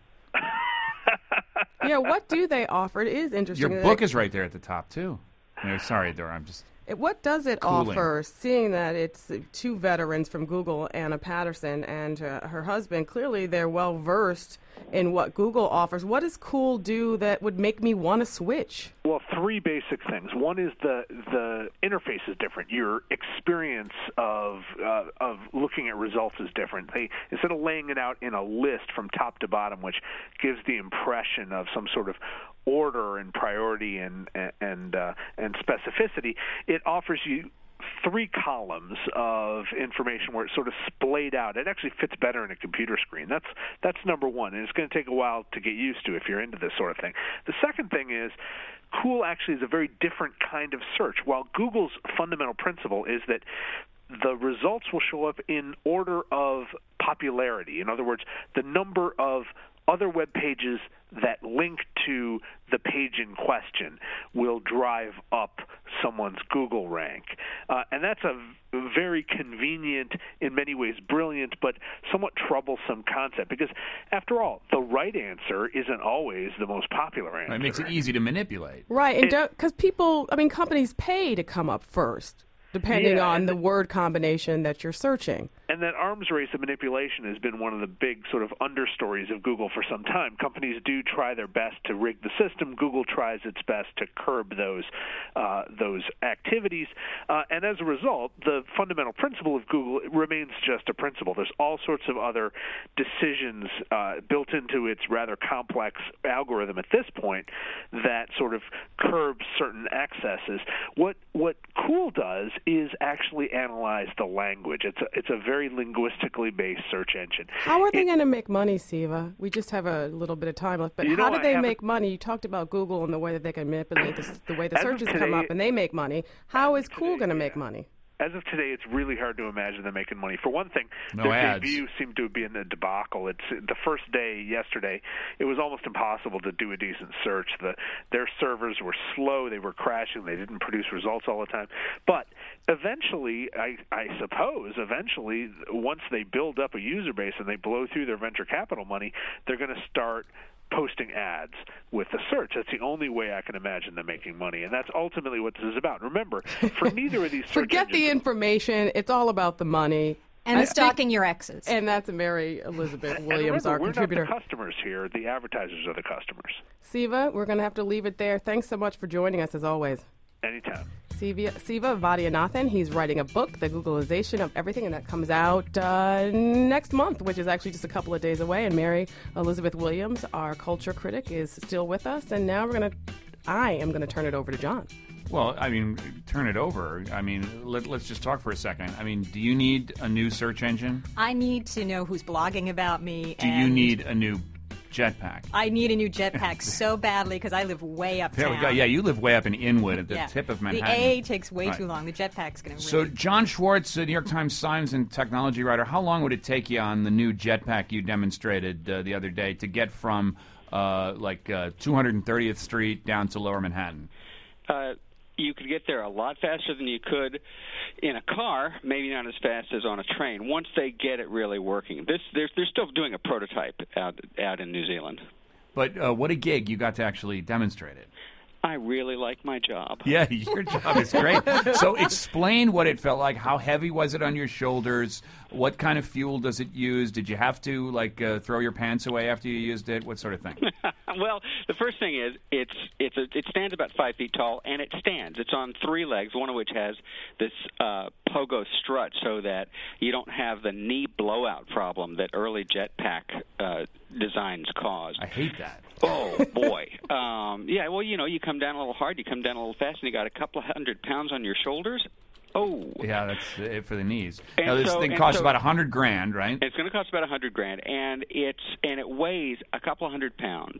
Yeah. What do they offer? It is interesting. Your book is right there at the top too. No, sorry, Dora. I'm just. What does it Cooling. offer, seeing that it's two veterans from Google, Anna Patterson and uh, her husband? Clearly, they're well-versed in what Google offers. What does Cool do that would make me want to switch? Well, three basic things. One is the the interface is different. Your experience of uh, of looking at results is different. They instead of laying it out in a list from top to bottom, which gives the impression of some sort of order and priority and and uh, and specificity, it offers you three columns of information where it's sort of splayed out. It actually fits better in a computer screen. That's that's number one, and it's going to take a while to get used to if you're into this sort of thing. The second thing is Cool actually is a very different kind of search. While Google's fundamental principle is that the results will show up in order of popularity. In other words, the number of other web pages that link to the page in question will drive up someone's Google rank. Uh, and that's a very convenient, in many ways brilliant, but somewhat troublesome concept because, after all, the right answer isn't always the most popular answer. It makes it easy to manipulate. Right, and because people, I mean, companies pay to come up first. depending Yeah, on and the word combination that you're searching. And that arms race of manipulation has been one of the big sort of understories of Google for some time. Companies do try their best to rig the system. Google tries its best to curb those uh, those activities. Uh, and as a result, the fundamental principle of Google remains just a principle. There's all sorts of other decisions uh, built into its rather complex algorithm at this point that sort of curbs certain accesses. What what Cool does is actually analyze the language. It's a, it's a very linguistically based search engine. How are they It- going to make money, Siva? We just have a little bit of time left, but You how know, do I they haven't- make money? You talked about Google and the way that they can manipulate this, the way the As of searches come today- up and they make money. How is Cool going to make money? As of today, it's really hard to imagine them making money. For one thing, No their ads. debut seemed to be in a debacle. It's the first day yesterday. It was almost impossible to do a decent search. The their servers were slow. They were crashing. They didn't produce results all the time. But eventually, I, I suppose, eventually, once they build up a user base and they blow through their venture capital money, they're going to start posting ads with the search. That's the only way I can imagine them making money, and that's ultimately what this is about. Remember, for neither of these search Forget engines, the information. It's all about the money. And I the stalking think- your exes. And that's Mary Elizabeth and Williams, remember, our we're contributor. not the customers here. The advertisers are the customers. Siva, we're going to have to leave it there. Thanks so much for joining us, as always. Anytime. Siva, Siva Vaidyanathan, he's writing a book, The Googleization of Everything, and that comes out uh, next month, which is actually just a couple of days away. And Mary Elizabeth Williams, our culture critic, is still with us. And now we're going to, I am going to turn it over to John. Well, I mean, turn it over. I mean, let, let's just talk for a second. I mean, do you need a new search engine? I need to know who's blogging about me. Do and you need a new jetpack? I need a new jetpack so badly because I live way uptown. There we go. Yeah, you live way up in Inwood at the Yeah. tip of The Manhattan. A takes way Right. too long. The jetpack's going to So, John Schwartz, a New York Times science and technology writer, how long would it take you on the new jetpack you demonstrated uh, the other day to get from uh, like uh, two hundred thirtieth Street down to Lower Manhattan? Uh, you could get there a lot faster than you could in a car, maybe not as fast as on a train, once they get it really working. This They're, they're still doing a prototype out, out in New Zealand. But uh, what a gig you got to actually demonstrate it. I really like my job. Yeah, your job is great. So explain what it felt like. How heavy was it on your shoulders? What kind of fuel does it use? Did you have to, like, uh, throw your pants away after you used it? What sort of thing? Well, the first thing is it's it's a, it stands about five feet tall, and it stands. It's on three legs, one of which has this uh, pogo strut, so that you don't have the knee blowout problem that early jetpack uh, designs caused. I hate that. Oh boy, um, yeah. Well, you know, you come down a little hard, you come down a little fast, and you got a couple of hundred pounds on your shoulders. Oh, Yeah, that's it for the knees. And now, this so- thing and costs so- about a hundred grand, right? It's going to cost about a hundred grand, and it's and it weighs a couple of hundred pounds.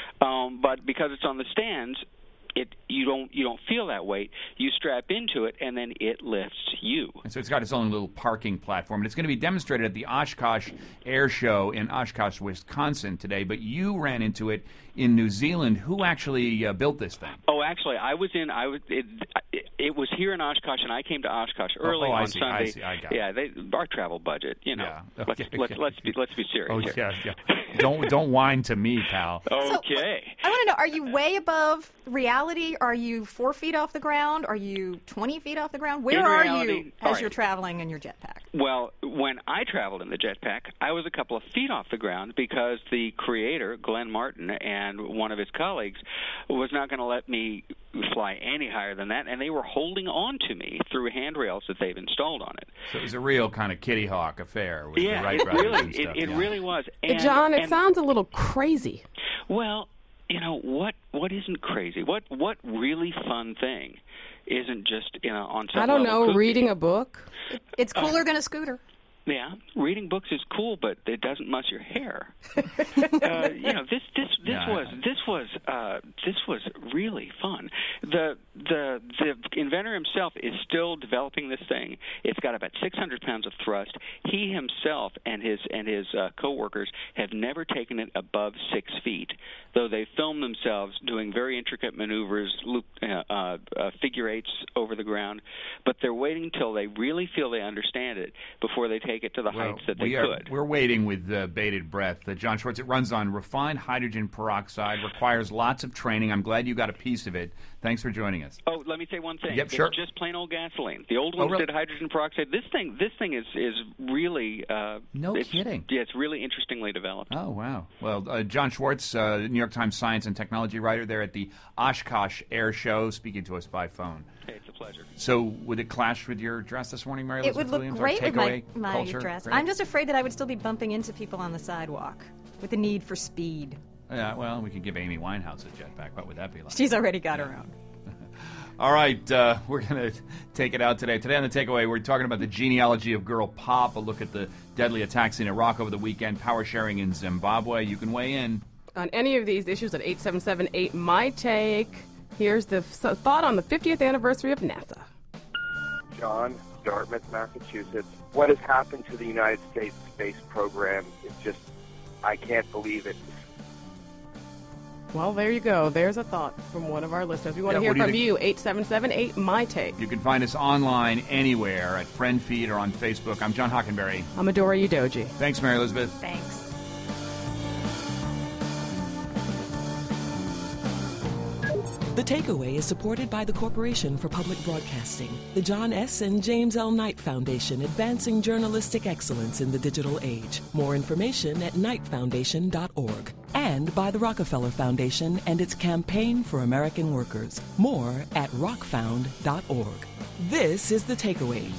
Um, but because it's on the stands, it you don't you don't feel that weight. You strap into it, and then it lifts you. And so it's got its own little parking platform. And it's going to be demonstrated at the Oshkosh Air Show in Oshkosh, Wisconsin today. But you ran into it in New Zealand. Who actually uh, built this thing? Oh, actually, I was in. I was. It, it, it was here in Oshkosh, and I came to Oshkosh early oh, I on see, Sunday. I see, I got it. yeah, they, our travel budget. You know, Yeah, let's, okay, let's okay. let's be let's be serious Oh, here. yeah, yeah. Don't don't whine to me, pal. Okay. I want to know, are you way above reality? Are you four feet off the ground? Are you twenty feet off the ground? Where In are reality- you all as right. you're traveling in your jetpack? Well, when I traveled in the jetpack, I was a couple of feet off the ground because the creator, Glenn Martin, and one of his colleagues was not going to let me fly any higher than that, and they were holding on to me through handrails that they've installed on it. So it was a real kind of Kitty Hawk affair with yeah, the Wright it brothers really, and stuff. it, it yeah. really was. Hey, And, John, it and- sounds a little crazy. Well, you know what? What isn't crazy? What what really fun thing isn't just you know on some I don't level know, kooky? reading a book. It's cooler than a scooter. Yeah, reading books is cool, but it doesn't muss your hair. uh, you know, this this this Yeah, was this was uh, this was really fun. The the the inventor himself is still developing this thing. It's got about six hundred pounds of thrust. He himself and his and his uh, coworkers have never taken it above six feet, though they film themselves doing very intricate maneuvers, loop, uh, uh, uh, figure eights over the ground. But they're waiting till they really feel they understand it before they take take it to the Well, heights that they we are, could. We're waiting with uh, bated breath. Uh, John Schwartz, it runs on refined hydrogen peroxide, requires lots of training. I'm glad you got a piece of it. Thanks for joining us. Oh, let me say one thing. Yep, it's sure. just plain old gasoline. The old Oh, ones really? did hydrogen peroxide. This thing, this thing is is really uh, no it's, kidding. Yeah, it's really interestingly developed. Oh, wow. Well, uh, John Schwartz, uh, New York Times science and technology writer there at the Oshkosh Air Show, speaking to us by phone. Hey, it's a pleasure. So would it clash with your dress this morning, Mary It would Elizabeth look Williams? great Our with my, takeaway my culture? dress. Great. I'm just afraid that I would still be bumping into people on the sidewalk with the need for speed. Yeah, well, we could give Amy Winehouse a jetpack. What would that be like? She's already got her own. All right, uh, we're going to take it out today. Today on The Takeaway, we're talking about the genealogy of girl pop, a look at the deadly attacks in Iraq over the weekend, power sharing in Zimbabwe. You can weigh in. On any of these issues at eight seven seven eight, my take. Here's the f- thought on the fiftieth anniversary of NASA. John, Dartmouth, Massachusetts. What has happened to the United States space program is just, I can't believe it. Well, there you go. There's a thought from one of our listeners. We want Yeah, to hear what do you from think? you. eight seven seven eight, my take. You can find us online anywhere at FriendFeed or on Facebook. I'm John Hockenberry. I'm Adora Udoji. Thanks, Mary Elizabeth. Thanks. The Takeaway is supported by the Corporation for Public Broadcasting, the John S. and James L. Knight Foundation, advancing journalistic excellence in the digital age. More information at knight foundation dot org. And by the Rockefeller Foundation and its Campaign for American Workers. More at rock found dot org. This is The Takeaway.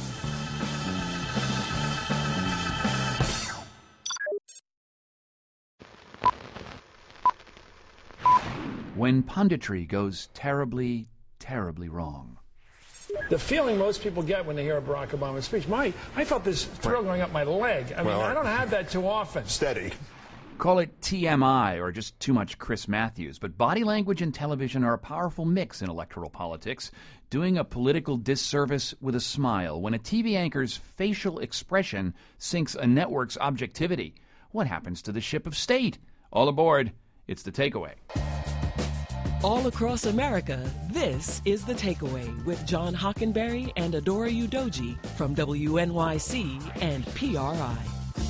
When punditry goes terribly, terribly wrong. The feeling most people get when they hear a Barack Obama speech, my, I felt this thrill going up my leg. I Well, mean, I don't have that too often. Steady. Call it T M I or just too much Chris Matthews, but body language and television are a powerful mix in electoral politics, doing a political disservice with a smile when a T V anchor's facial expression sinks a network's objectivity. What happens to the ship of state? All aboard. It's The Takeaway. All across America, this is The Takeaway with John Hockenberry and Adora Udoji from W N Y C and P R I.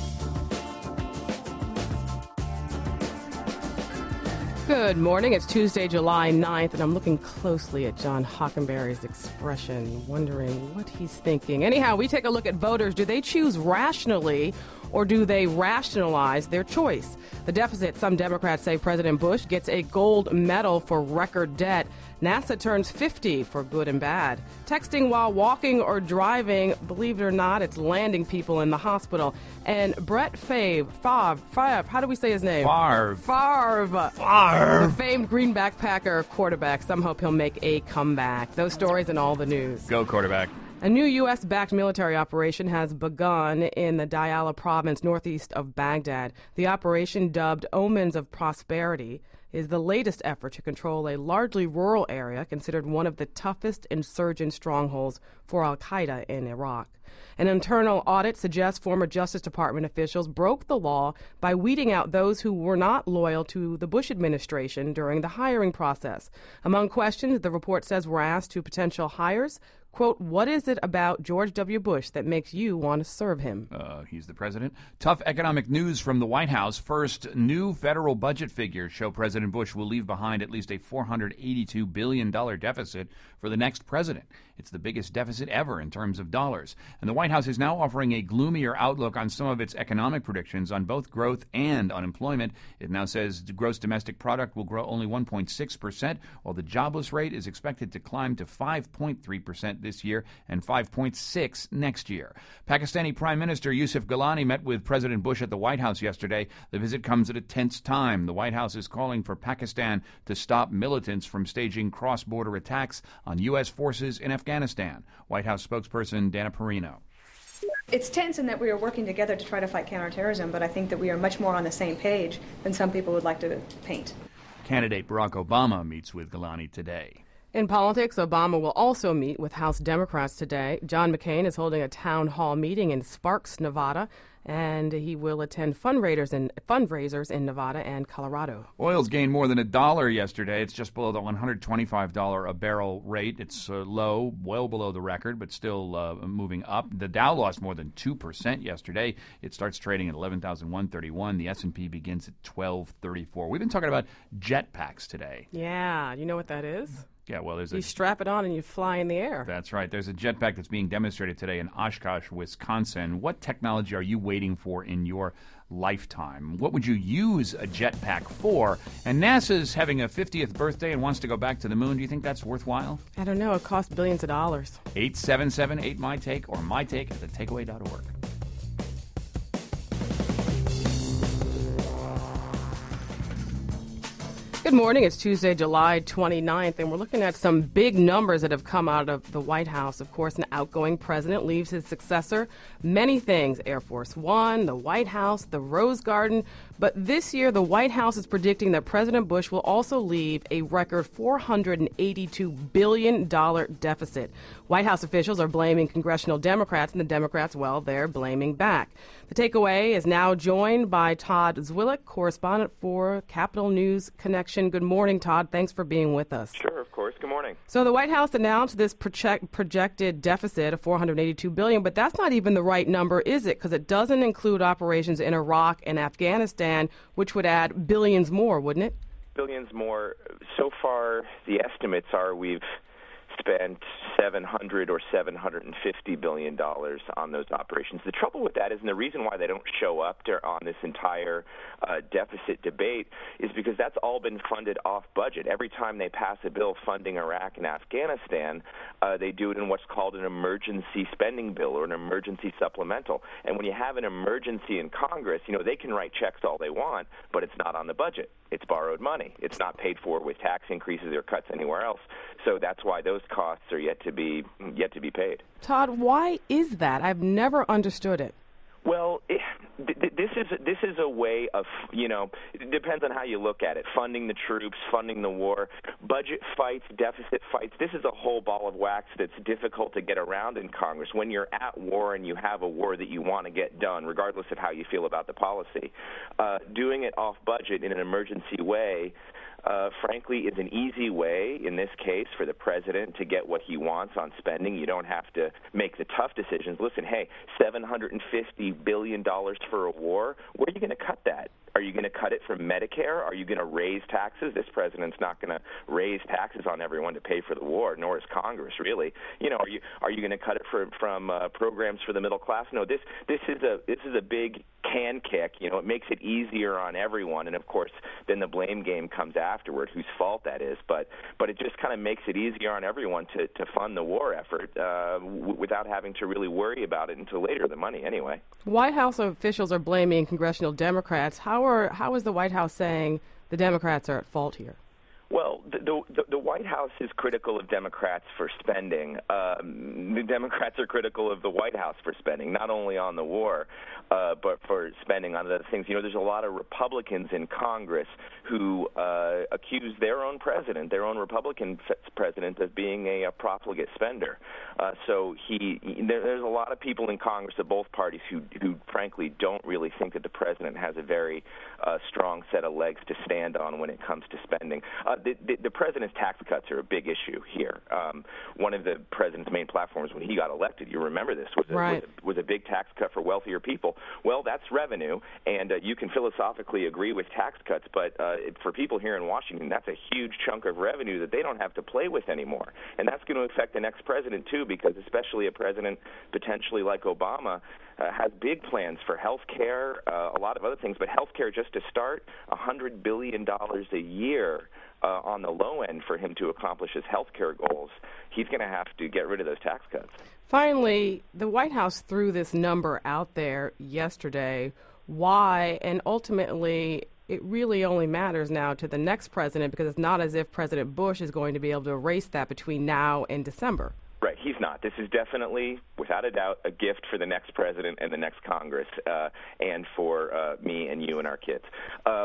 Good morning. It's Tuesday, July ninth, and I'm looking closely at John Hockenberry's expression, wondering what he's thinking. Anyhow, we take a look at voters. Do they choose rationally, or do they rationalize their choice? The deficit, some Democrats say President Bush gets a gold medal for record debt. NASA turns fifty for good and bad. Texting while walking or driving, believe it or not, it's landing people in the hospital. And Brett Favre, Favre, Favre, how do we say his name? Favre. Favre. Favre. The famed Greenback Packer quarterback. Some hope he'll make a comeback. Those stories and all the news. Go, quarterback. A new U S-backed military operation has begun in the Diyala province northeast of Baghdad. The operation, dubbed Omens of Prosperity, is the latest effort to control a largely rural area considered one of the toughest insurgent strongholds for al-Qaeda in Iraq. An internal audit suggests former Justice Department officials broke the law by weeding out those who were not loyal to the Bush administration during the hiring process. Among questions the report says were asked to potential hires, quote, what is it about George W. Bush that makes you want to serve him? Uh, he's the president. Tough economic news from the White House. First, new federal budget figures show President Bush will leave behind at least a four hundred eighty-two billion dollars deficit for the next president. It's the biggest deficit ever in terms of dollars. And the White House is now offering a gloomier outlook on some of its economic predictions on both growth and unemployment. It now says the gross domestic product will grow only one point six percent, while the jobless rate is expected to climb to five point three percent this year and five point six percent next year. Pakistani Prime Minister Yusuf Gilani met with President Bush at the White House yesterday. The visit comes at a tense time. The White House is calling for Pakistan to stop militants from staging cross-border attacks on U S forces in Afghanistan. White House spokesperson Dana Perino. It's tense in that we are working together to try to fight counterterrorism, but I think that we are much more on the same page than some people would like to paint. Candidate Barack Obama meets with Gilani today. In politics, Obama will also meet with House Democrats today. John McCain is holding a town hall meeting in Sparks, Nevada, and he will attend fundraisers in, fundraisers in Nevada and Colorado. Oil's gained more than a dollar yesterday. It's just below the one hundred twenty-five dollars a barrel rate. It's uh, low, well below the record, but still uh, moving up. The Dow lost more than two percent yesterday. It starts trading at eleven thousand one hundred thirty-one. The S and P begins at twelve thirty-four. We've been talking about jetpacks today. Yeah, you know what that is? Yeah, well, there's a... You strap it on and you fly in the air. That's right. There's a jetpack that's being demonstrated today in Oshkosh, Wisconsin. What technology are you waiting for in your lifetime? What would you use a jetpack for? And NASA's having a fiftieth birthday and wants to go back to the moon. Do you think that's worthwhile? I don't know. It costs billions of dollars. eight seven seven eight my take or my take at the takeaway dot org. Good morning. It's Tuesday, July twenty-ninth, and we're looking at some big numbers that have come out of the White House. Of course, an outgoing president leaves his successor many things: Air Force One, the White House, the Rose Garden. But this year, the White House is predicting that President Bush will also leave a record four hundred eighty-two billion dollars deficit. White House officials are blaming congressional Democrats, and the Democrats, well, they're blaming back. The takeaway is now joined by Todd Zwillich, correspondent for Capital News Connection. Good morning, Todd. Thanks for being with us. Sure, of course. Good morning. So the White House announced this project, projected deficit of four hundred eighty-two billion dollars, but that's not even the right number, is it? Because it doesn't include operations in Iraq and Afghanistan, which would add billions more, wouldn't it? Billions more. So far, the estimates are we've spent seven hundred or seven hundred fifty billion dollars on those operations. The trouble with that is, and the reason why they don't show up there on this entire uh, deficit debate, is because that's all been funded off budget. Every time they pass a bill funding Iraq and Afghanistan, uh, they do it in what's called an emergency spending bill or an emergency supplemental. And when you have an emergency in Congress, you know, they can write checks all they want, but it's not on the budget. It's borrowed money. It's not paid for with tax increases or cuts anywhere else. So that's why those costs are yet to be yet to be paid. Todd, why is that? I've never understood it. Well, it, th- this is this is a way of, you know, it depends on how you look at it. Funding the troops, funding the war, budget fights, deficit fights. This is a whole ball of wax that's difficult to get around in Congress. When you're at war and you have a war that you want to get done, regardless of how you feel about the policy, uh, doing it off budget in an emergency way, Uh, frankly, is an easy way, in this case, for the president to get what he wants on spending. You don't have to make the tough decisions. Listen, hey, seven hundred fifty billion dollars for a war, where are you going to cut that? Are you going to cut it from Medicare? Are you going to raise taxes? This president's not going to raise taxes on everyone to pay for the war, nor is Congress, really. You know, are you are you going to cut it for, from uh, programs for the middle class? No, this this is a this is a big can kick. You know, it makes it easier on everyone, and of course, then the blame game comes afterward, whose fault that is. But but it just kind of makes it easier on everyone to, to fund the war effort uh, w- without having to really worry about it until later, the money anyway. White House officials are blaming congressional Democrats. How are how is the White House saying the Democrats are at fault here? Well, the, the, the White House is critical of Democrats for spending. Um, the Democrats are critical of the White House for spending, not only on the war, uh, but for spending on other things. You know, there's a lot of Republicans in Congress who uh, accuse their own president, their own Republican f- president, of being a, a profligate spender. Uh, so he, there, there's a lot of people in Congress of both parties who, who frankly, don't really think that the president has a very uh, strong set of legs to stand on when it comes to spending. Uh, The, the, the president's tax cuts are a big issue here. Um, one of the president's main platforms when he got elected, you remember this, was a, right. was, a, was a big tax cut for wealthier people. Well, that's revenue, and uh, you can philosophically agree with tax cuts, but uh, it, for people here in Washington, that's a huge chunk of revenue that they don't have to play with anymore. And that's going to affect the next president, too, because especially a president potentially like Obama uh, has big plans for health care, uh, a lot of other things, but health care, just to start, one hundred billion dollars a year Uh, on the low end for him to accomplish his health care goals. He's going to have to get rid of those tax cuts. Finally, the White House threw this number out there yesterday. Why? And ultimately, it really only matters now to the next president, because it's not as if President Bush is going to be able to erase that between now and December. Right, he's not. This is definitely, without a doubt, a gift for the next president and the next Congress, uh, and for uh, me and you and our kids. Um,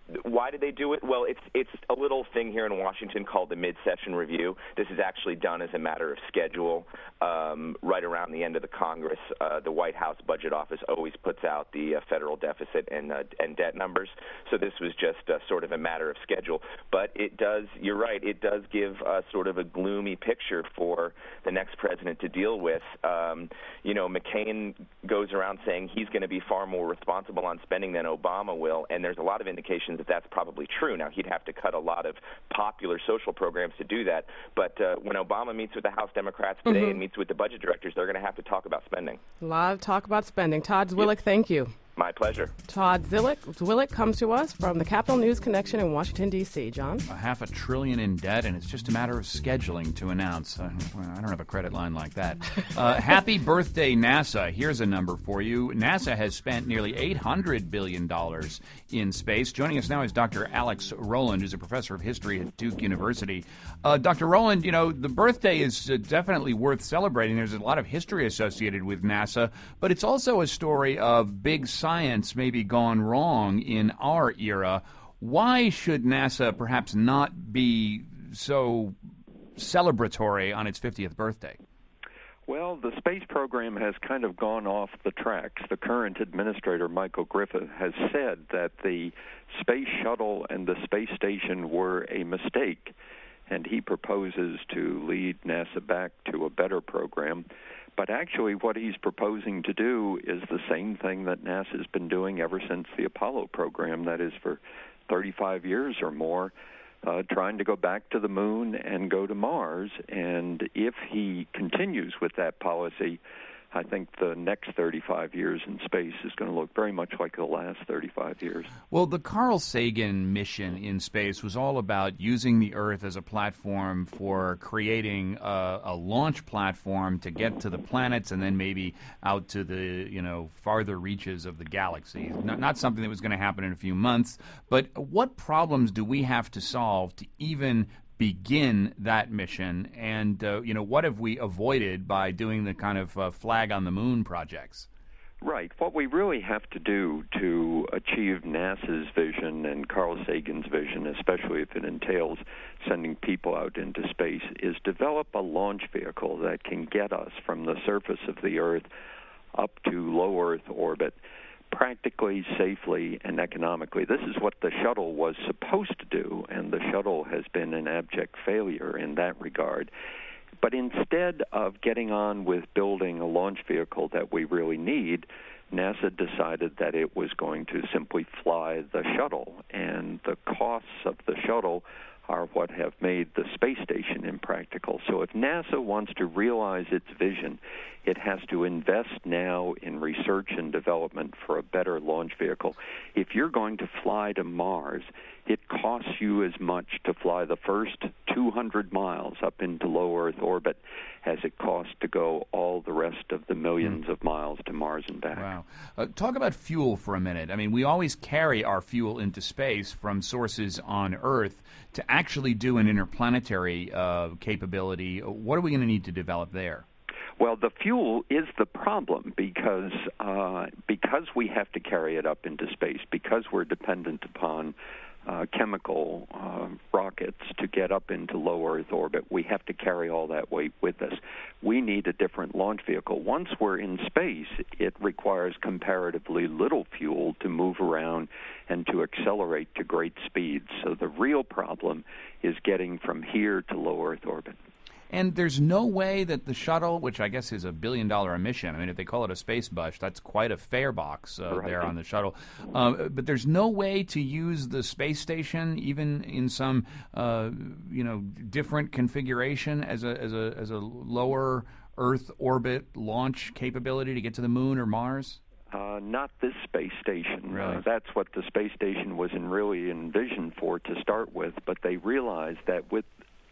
Why did they do it? Well, it's it's a little thing here in Washington called the mid-session review. This is actually done as a matter of schedule. Um, right around the end of the Congress, uh, the White House Budget Office always puts out the uh, federal deficit and uh, and debt numbers. So this was just uh, sort of a matter of schedule. But it does, you're right, it does give uh, sort of a gloomy picture for the next president to deal with. Um, you know, McCain goes around saying he's going to be far more responsible on spending than Obama will, and there's a lot of indications that that's probably true. Now, he'd have to cut a lot of popular social programs to do that, but uh, when Obama meets with the House Democrats today Mm-hmm. and meets with the budget directors, they're going to have to talk about spending. A lot of talk about spending. Todd Zwillich, thank you. My pleasure. Todd Zwillich, Zwillich comes to us from the Capitol News Connection in Washington, D C John? A half a trillion in debt, and it's just a matter of scheduling to announce. Uh, I don't have a credit line like that. Uh, happy birthday, NASA. Here's a number for you. NASA has spent nearly eight hundred billion dollars in space. Joining us now is Doctor Alex Rowland, who's a professor of history at Duke University. Uh, Doctor Rowland, you know, the birthday is uh, definitely worth celebrating. There's a lot of history associated with NASA, but it's also a story of big science maybe gone wrong in our era. Why should NASA perhaps not be so celebratory on its fiftieth birthday? Well, the space program has kind of gone off the tracks. The current administrator, Michael Griffith, has said that the space shuttle and the space station were a mistake, and he proposes to lead NASA back to a better program. But actually what he's proposing to do is the same thing that NASA's been doing ever since the Apollo program, that is for thirty-five years or more, uh, trying to go back to the moon and go to Mars. And if he continues with that policy, I think the next thirty-five years in space is going to look very much like the last thirty-five years. Well, the Carl Sagan mission in space was all about using the Earth as a platform for creating a, a launch platform to get to the planets and then maybe out to the, you know, farther reaches of the galaxy. Not, not something that was going to happen in a few months, but what problems do we have to solve to even begin that mission, and uh, you know, what have we avoided by doing the kind of uh, flag on the moon projects? Right. What we really have to do to achieve NASA's vision and Carl Sagan's vision, especially if it entails sending people out into space, is develop a launch vehicle that can get us from the surface of the Earth up to low Earth orbit practically, safely, and economically. This is what the shuttle was supposed to do, and the shuttle has been an abject failure in that regard. But instead of getting on with building a launch vehicle that we really need, NASA decided that it was going to simply fly the shuttle, and the costs of the shuttle are what have made the space station impractical. So if NASA wants to realize its vision, it has to invest now in research and development for a better launch vehicle. If you're going to fly to Mars, it costs you as much to fly the first two hundred miles up into low Earth orbit as it costs to go all the rest of the millions mm. of miles to Mars and back. Wow. Uh, talk about fuel for a minute. I mean, we always carry our fuel into space from sources on Earth. To actually do an interplanetary uh, capability, what are we going to need to develop there? Well, the fuel is the problem because uh, because we have to carry it up into space, because we're dependent upon uh, chemical uh, rockets to get up into low Earth orbit. We have to carry all that weight with us. We need a different launch vehicle. Once we're in space, it requires comparatively little fuel to move around and to accelerate to great speeds. So the real problem is getting from here to low Earth orbit. And there's no way that the shuttle, which I guess is a billion-dollar mission, I mean, if they call it a space bus, that's quite a fare box uh, right. there on the shuttle. Uh, but there's no way to use the space station, even in some, uh, you know, different configuration as a as a as a lower Earth orbit launch capability to get to the moon or Mars. Uh, not this space station. Really? Uh, that's what the space station was in really envisioned for to start with. But they realized that with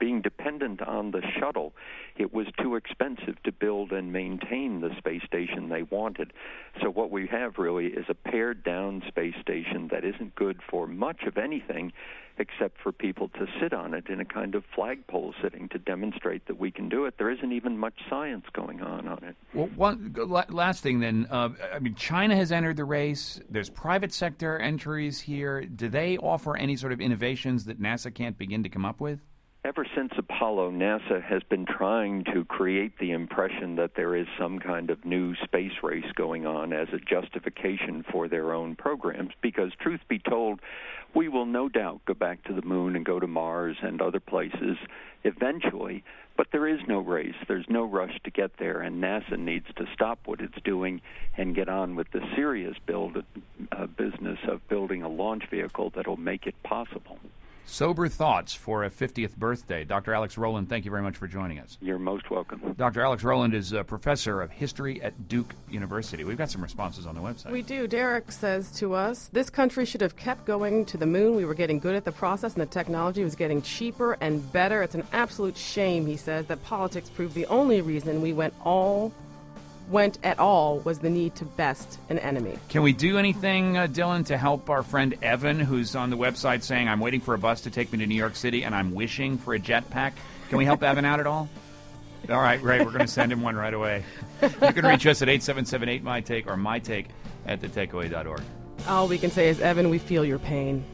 being dependent on the shuttle, it was too expensive to build and maintain the space station they wanted. So what we have really is a pared-down space station that isn't good for much of anything except for people to sit on it in a kind of flagpole sitting to demonstrate that we can do it. There isn't even much science going on on it. Well, one last thing then. Uh, I mean, China has entered the race. There's private sector entries here. Do they offer any sort of innovations that NASA can't begin to come up with? Ever since Apollo, NASA has been trying to create the impression that there is some kind of new space race going on as a justification for their own programs, because truth be told, we will no doubt go back to the moon and go to Mars and other places eventually, but there is no race. There's no rush to get there, and NASA needs to stop what it's doing and get on with the serious build uh, business of building a launch vehicle that will make it possible. Sober thoughts for a fiftieth birthday. Doctor Alex Rowland, thank you very much for joining us. You're most welcome. Doctor Alex Rowland is a professor of history at Duke University. We've got some responses on the website. We do. Derek says to us, this country should have kept going to the moon. We were getting good at the process, and the technology was getting cheaper and better. It's an absolute shame, he says, that politics proved the only reason we went all went at all was the need to best an enemy. Can we do anything, uh, Dylan, to help our friend Evan, who's on the website saying, I'm waiting for a bus to take me to New York City and I'm wishing for a jetpack? Can we help Evan out at all? All right, great. We're going to send him one right away. You can reach us at eight seven seven eight, M Y Take or mytake at the takeaway dot org. All we can say is, Evan, we feel your pain.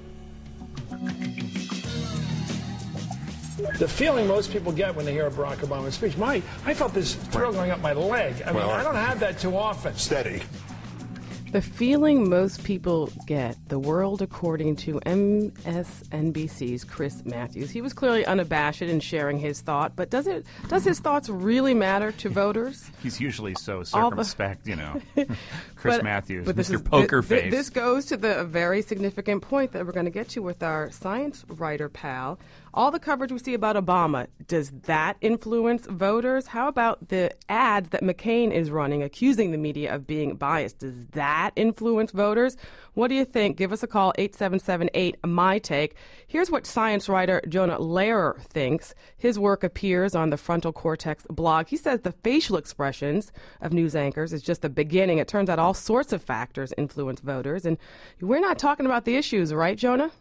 The feeling most people get when they hear a Barack Obama speech, my, I felt this thrill going up my leg. I mean, Well, I don't have that too often. Steady. The feeling most people get, the world according to M S N B C's Chris Matthews. He was clearly unabashed in sharing his thought, but does it does his thoughts really matter to voters? He's usually so All the- circumspect, you know. Chris But- Matthews, but this Mister is- Poker thi- thi- Face. This goes to the very significant point that we're going to get to with our science writer pal. All the coverage we see about Obama, does that influence voters? How about the ads that McCain is running accusing the media of being biased? Does that influence voters? What do you think? Give us a call, eight seven seven eight, M Y Take. Here's what science writer Jonah Lehrer thinks. His work appears on the Frontal Cortex blog. He says the facial expressions of news anchors is just the beginning. It turns out all sorts of factors influence voters. And we're not talking about the issues, right, Jonah?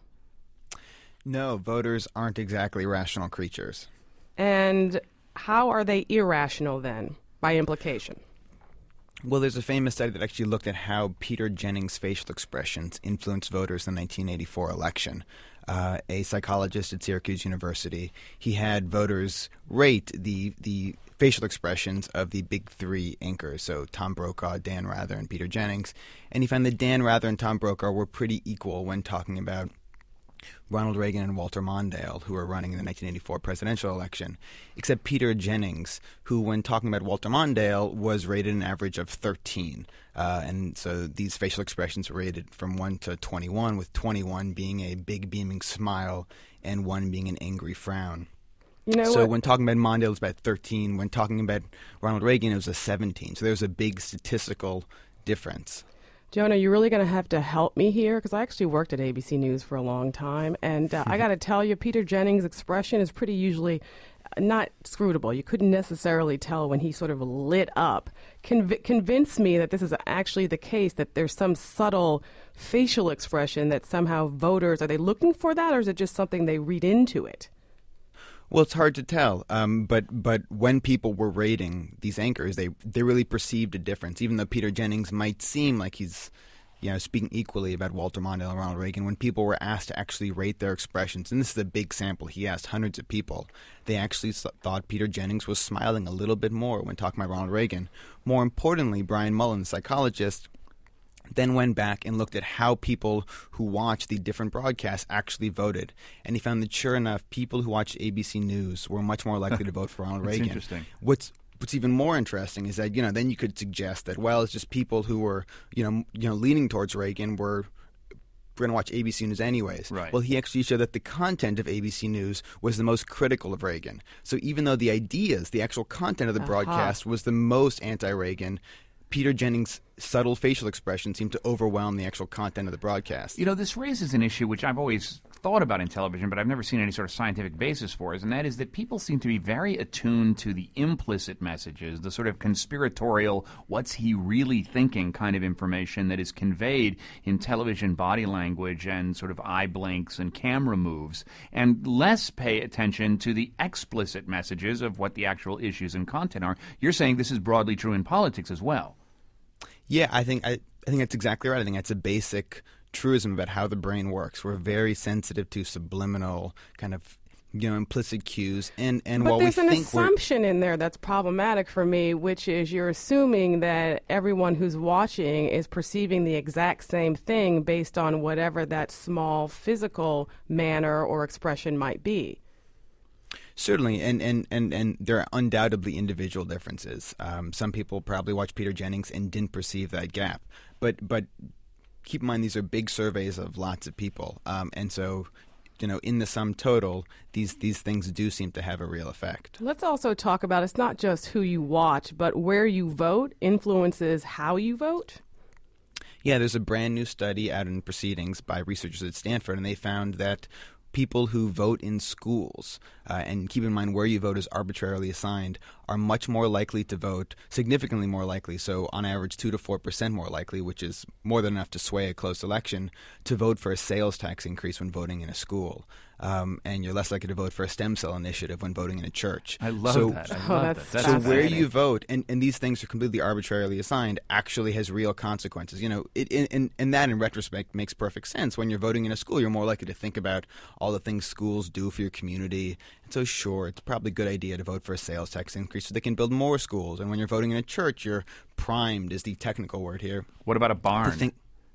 No, voters aren't exactly rational creatures. And how are they irrational then, by implication? Well, there's a famous study that actually looked at how Peter Jennings' facial expressions influenced voters in the nineteen eighty-four election. Uh, a psychologist at Syracuse University, he had voters rate the the facial expressions of the big three anchors, so Tom Brokaw, Dan Rather, and Peter Jennings, and he found that Dan Rather and Tom Brokaw were pretty equal when talking about Ronald Reagan and Walter Mondale, who were running in the nineteen eighty-four presidential election, except Peter Jennings, who, when talking about Walter Mondale, was rated an average of thirteen. Uh, and so these facial expressions were rated from one to twenty-one, with twenty-one being a big beaming smile and one being an angry frown. You know so what? when talking about Mondale, it was about thirteen. When talking about Ronald Reagan, it was a seventeen. So there was a big statistical difference. Jonah, you're really going to have to help me here because I actually worked at A B C News for a long time. And uh, I got to tell you, Peter Jennings' expression is pretty usually not scrutable. You couldn't necessarily tell when he sort of lit up. Conv- convince me that this is actually the case, that there's some subtle facial expression that somehow voters, are they looking for that, or is it just something they read into it? Well, it's hard to tell, um, but but when people were rating these anchors, they they really perceived a difference. Even though Peter Jennings might seem like he's, you know, speaking equally about Walter Mondale and Ronald Reagan, when people were asked to actually rate their expressions, and this is a big sample, he asked hundreds of people, they actually thought Peter Jennings was smiling a little bit more when talking about Ronald Reagan. More importantly, Brian Mullen, the psychologist, then went back and looked at how people who watched the different broadcasts actually voted. And he found that, sure enough, people who watched A B C News were much more likely to vote for Ronald That's Reagan. interesting. What's What's even more interesting is that, you know, then you could suggest that, well, it's just people who were, you know, you know, leaning towards Reagan were going to watch A B C News anyways. Right. Well, he actually showed that the content of A B C News was the most critical of Reagan. So even though the ideas, the actual content of the Aha. broadcast was the most anti-Reagan, Peter Jennings subtle facial expressions seem to overwhelm the actual content of the broadcast. You know, this raises an issue which I've always thought about in television, but I've never seen any sort of scientific basis for it, and that is that people seem to be very attuned to the implicit messages, the sort of conspiratorial, what's he really thinking kind of information that is conveyed in television body language and sort of eye blinks and camera moves, and less pay attention to the explicit messages of what the actual issues and content are. You're saying this is broadly true in politics as well. Yeah, I think I, I think that's exactly right. I think that's a basic truism about how the brain works. We're very sensitive to subliminal kind of, you know, implicit cues, and and but while we there's an think assumption in there that's problematic for me, which is you're assuming that everyone who's watching is perceiving the exact same thing based on whatever that small physical manner or expression might be. Certainly, and, and, and, and there are undoubtedly individual differences. Um, some people probably watched Peter Jennings and didn't perceive that gap, but but. Keep in mind, these are big surveys of lots of people, um, and so, you know, in the sum total, these these things do seem to have a real effect. Let's also talk about it's not just who you watch, but where you vote influences how you vote. Yeah, there's a brand new study out in Proceedings by researchers at Stanford, and they found that people who vote in schools, uh, and keep in mind where you vote is arbitrarily assigned, are much more likely to vote, significantly more likely, so on average two to four percent more likely, which is more than enough to sway a close election, to vote for a sales tax increase when voting in a school. Um, and you're less likely to vote for a stem cell initiative when voting in a church. I love so, that. I oh, love that's that. So That's where you vote, and, and these things are completely arbitrarily assigned, actually has real consequences. You know, it, and, and that in retrospect makes perfect sense. When you're voting in a school, you're more likely to think about all the things schools do for your community. And so sure, it's probably a good idea to vote for a sales tax increase so they can build more schools. And when you're voting in a church, you're primed, is the technical word here. What about a barn? To think,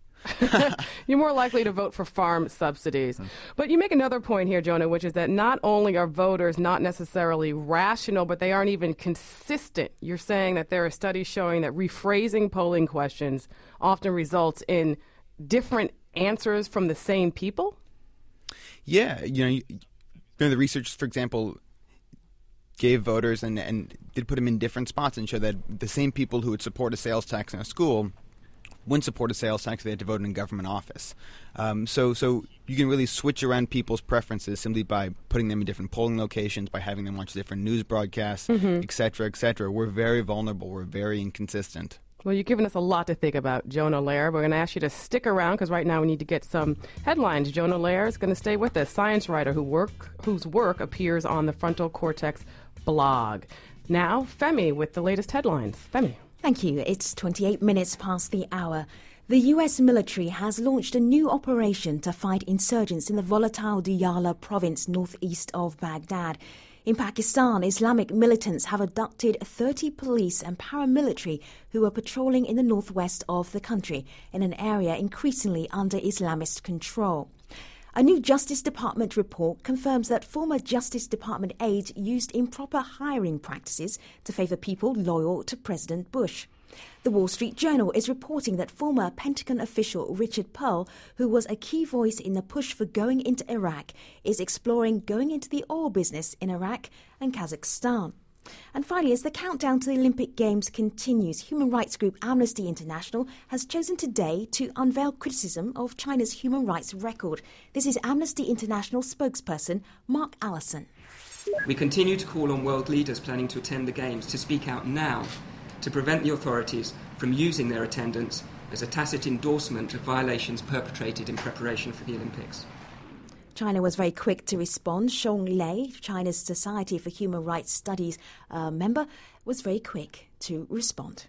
You're more likely to vote for farm subsidies. But you make another point here, Jonah, which is that not only are voters not necessarily rational, but they aren't even consistent. You're saying that there are studies showing that rephrasing polling questions often results in different answers from the same people? Yeah, you know, you, you know the research, for example, gave voters and, and did put them in different spots and showed that the same people who would support a sales tax in a school wouldn't support a sales tax if they had to vote in a government office. Um, so so you can really switch around people's preferences simply by putting them in different polling locations, by having them watch different news broadcasts, Mhm. et cetera, et cetera. We're very vulnerable. We're very inconsistent. Well, you've given us a lot to think about, Jonah Lehrer. We're going to ask you to stick around because right now we need to get some headlines. Jonah Lehrer is going to stay with us, science writer who work whose work appears on the Frontal Cortex blog. Now, Femi with the latest headlines. Femi. Thank you. It's twenty-eight minutes past the hour. The U S military has launched a new operation to fight insurgents in the volatile Diyala province northeast of Baghdad. In Pakistan, Islamic militants have abducted thirty police and paramilitary who were patrolling in the northwest of the country in an area increasingly under Islamist control. A new Justice Department report confirms that former Justice Department aides used improper hiring practices to favour people loyal to President Bush. The Wall Street Journal is reporting that former Pentagon official Richard Pearl, who was a key voice in the push for going into Iraq, is exploring going into the oil business in Iraq and Kazakhstan. And finally, as the countdown to the Olympic Games continues, human rights group Amnesty International has chosen today to unveil criticism of China's human rights record. This is Amnesty International spokesperson Mark Allison. We continue to call on world leaders planning to attend the Games to speak out now to prevent the authorities from using their attendance as a tacit endorsement of violations perpetrated in preparation for the Olympics. China was very quick to respond. Shong Lei, China's Society for Human Rights Studies uh, member, was very quick to respond.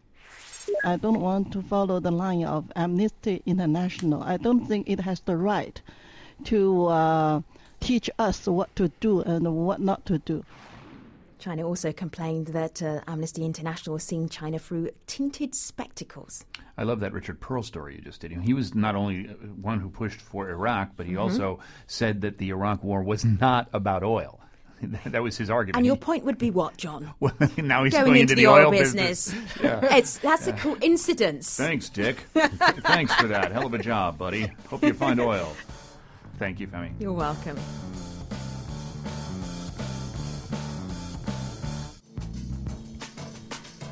I don't want to follow the line of Amnesty International. I don't think it has the right to uh, teach us what to do and what not to do. China also complained that uh, Amnesty International was seeing China through tinted spectacles. I love that Richard Pearl story you just did. He was not only one who pushed for Iraq, but he Mhm. also said that the Iraq war was not about oil. That was his argument. And your point would be what, John? Well, now he's going, going into into the, oil, oil business. business. Yeah. It's that's a coincidence. Thanks, Dick. Thanks for that. Hell of a job, buddy. Hope you find oil. Thank you, Femi. You're welcome.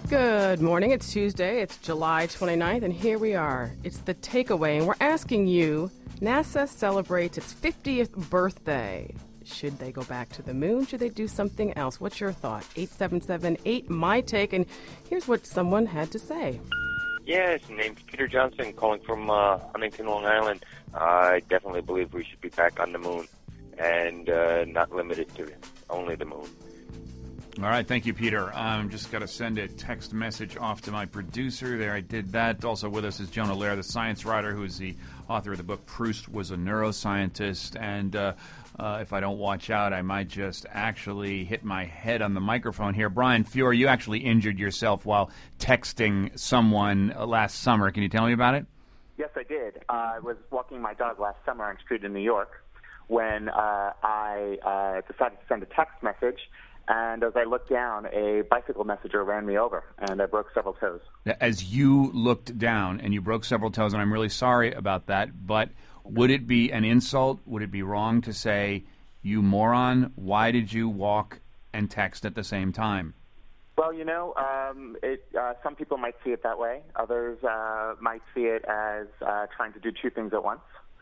Good morning. It's Tuesday. It's July twenty-ninth, and here we are. It's The Takeaway, and we're asking you, NASA celebrates its fiftieth birthday. Should they go back to the moon? Should they do something else? What's your thought? eight seven seven eight, M Y Take, and here's what someone had to say. Yes, name's Peter Johnson, calling from uh, Huntington, Long Island. I definitely believe we should be back on the moon, and uh, not limited to only the moon. All right, thank you, Peter. I'm just got to send a text message off to my producer there. I did that. Also with us is Jonah Lehrer, the science writer, who is the author of the book Proust Was a Neuroscientist. And uh, uh, if I don't watch out, I might just actually hit my head on the microphone here. Brian Fiore, you actually injured yourself while texting someone uh, last summer. Can you tell me about it? Yes, I did. Uh, I was walking my dog last summer on the street in New York when uh, I uh, decided to send a text message. And as I looked down, a bicycle messenger ran me over, and I broke several toes. As you looked down and you broke several toes, and I'm really sorry about that, but would it be an insult? Would it be wrong to say, you moron, why did you walk and text at the same time? Well, you know, um, it, uh, some people might see it that way. Others uh, might see it as uh, trying to do two things at once.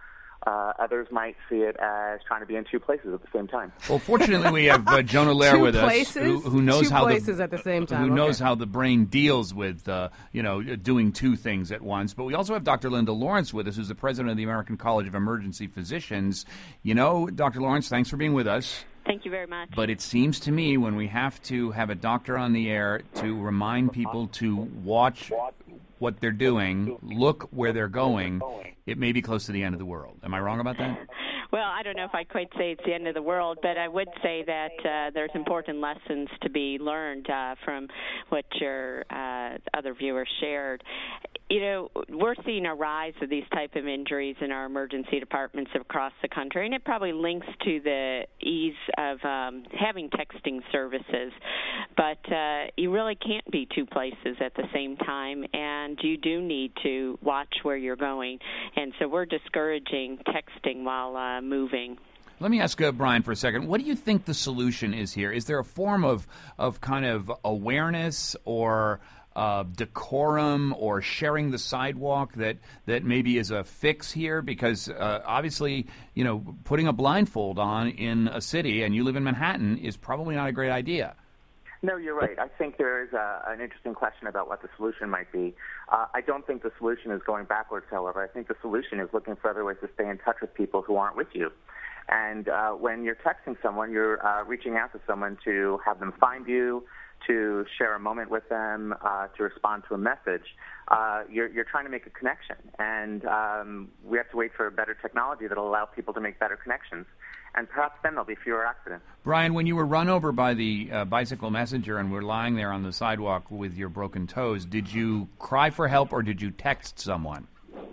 Uh, others might see it as trying to be in two places at the same time. Well, fortunately, we have uh, Jonah Lehrer with places? us, who, who knows two how places the, at the same time. who okay. knows how the brain deals with, uh, you know, doing two things at once. But we also have Doctor Linda Lawrence with us, who's the president of the American College of Emergency Physicians. You know, Doctor Lawrence, thanks for being with us. Thank you very much. But it seems to me when we have to have a doctor on the air to remind people to watch what they're doing, look where they're going, it may be close to the end of the world. Am I wrong about that? Well, I don't know if I'd quite say it's the end of the world, but I would say that uh, there's important lessons to be learned uh, from what your uh, other viewers shared. You know, we're seeing a rise of these type of injuries in our emergency departments across the country, and it probably links to the ease of um, having texting services. But uh, you really can't be two places at the same time, and you do need to watch where you're going. And so we're discouraging texting while uh, moving. Let me ask uh, Brian for a second. What do you think the solution is here? Is there a form of, of kind of awareness or uh, decorum or sharing the sidewalk that, that maybe is a fix here? Because uh, obviously, you know, putting a blindfold on in a city, and you live in Manhattan, is probably not a great idea. No, you're right. I think there is a, an interesting question about what the solution might be. Uh, I don't think the solution is going backwards, however. I think the solution is looking for other ways to stay in touch with people who aren't with you. And uh, when you're texting someone, you're uh, reaching out to someone to have them find you, to share a moment with them, uh, to respond to a message. Uh, you're, you're trying to make a connection. And um, we have to wait for better technology that will allow people to make better connections. And perhaps then there'll be fewer accidents. Brian, when you were run over by the uh, bicycle messenger and were lying there on the sidewalk with your broken toes, did you cry for help or did you text someone?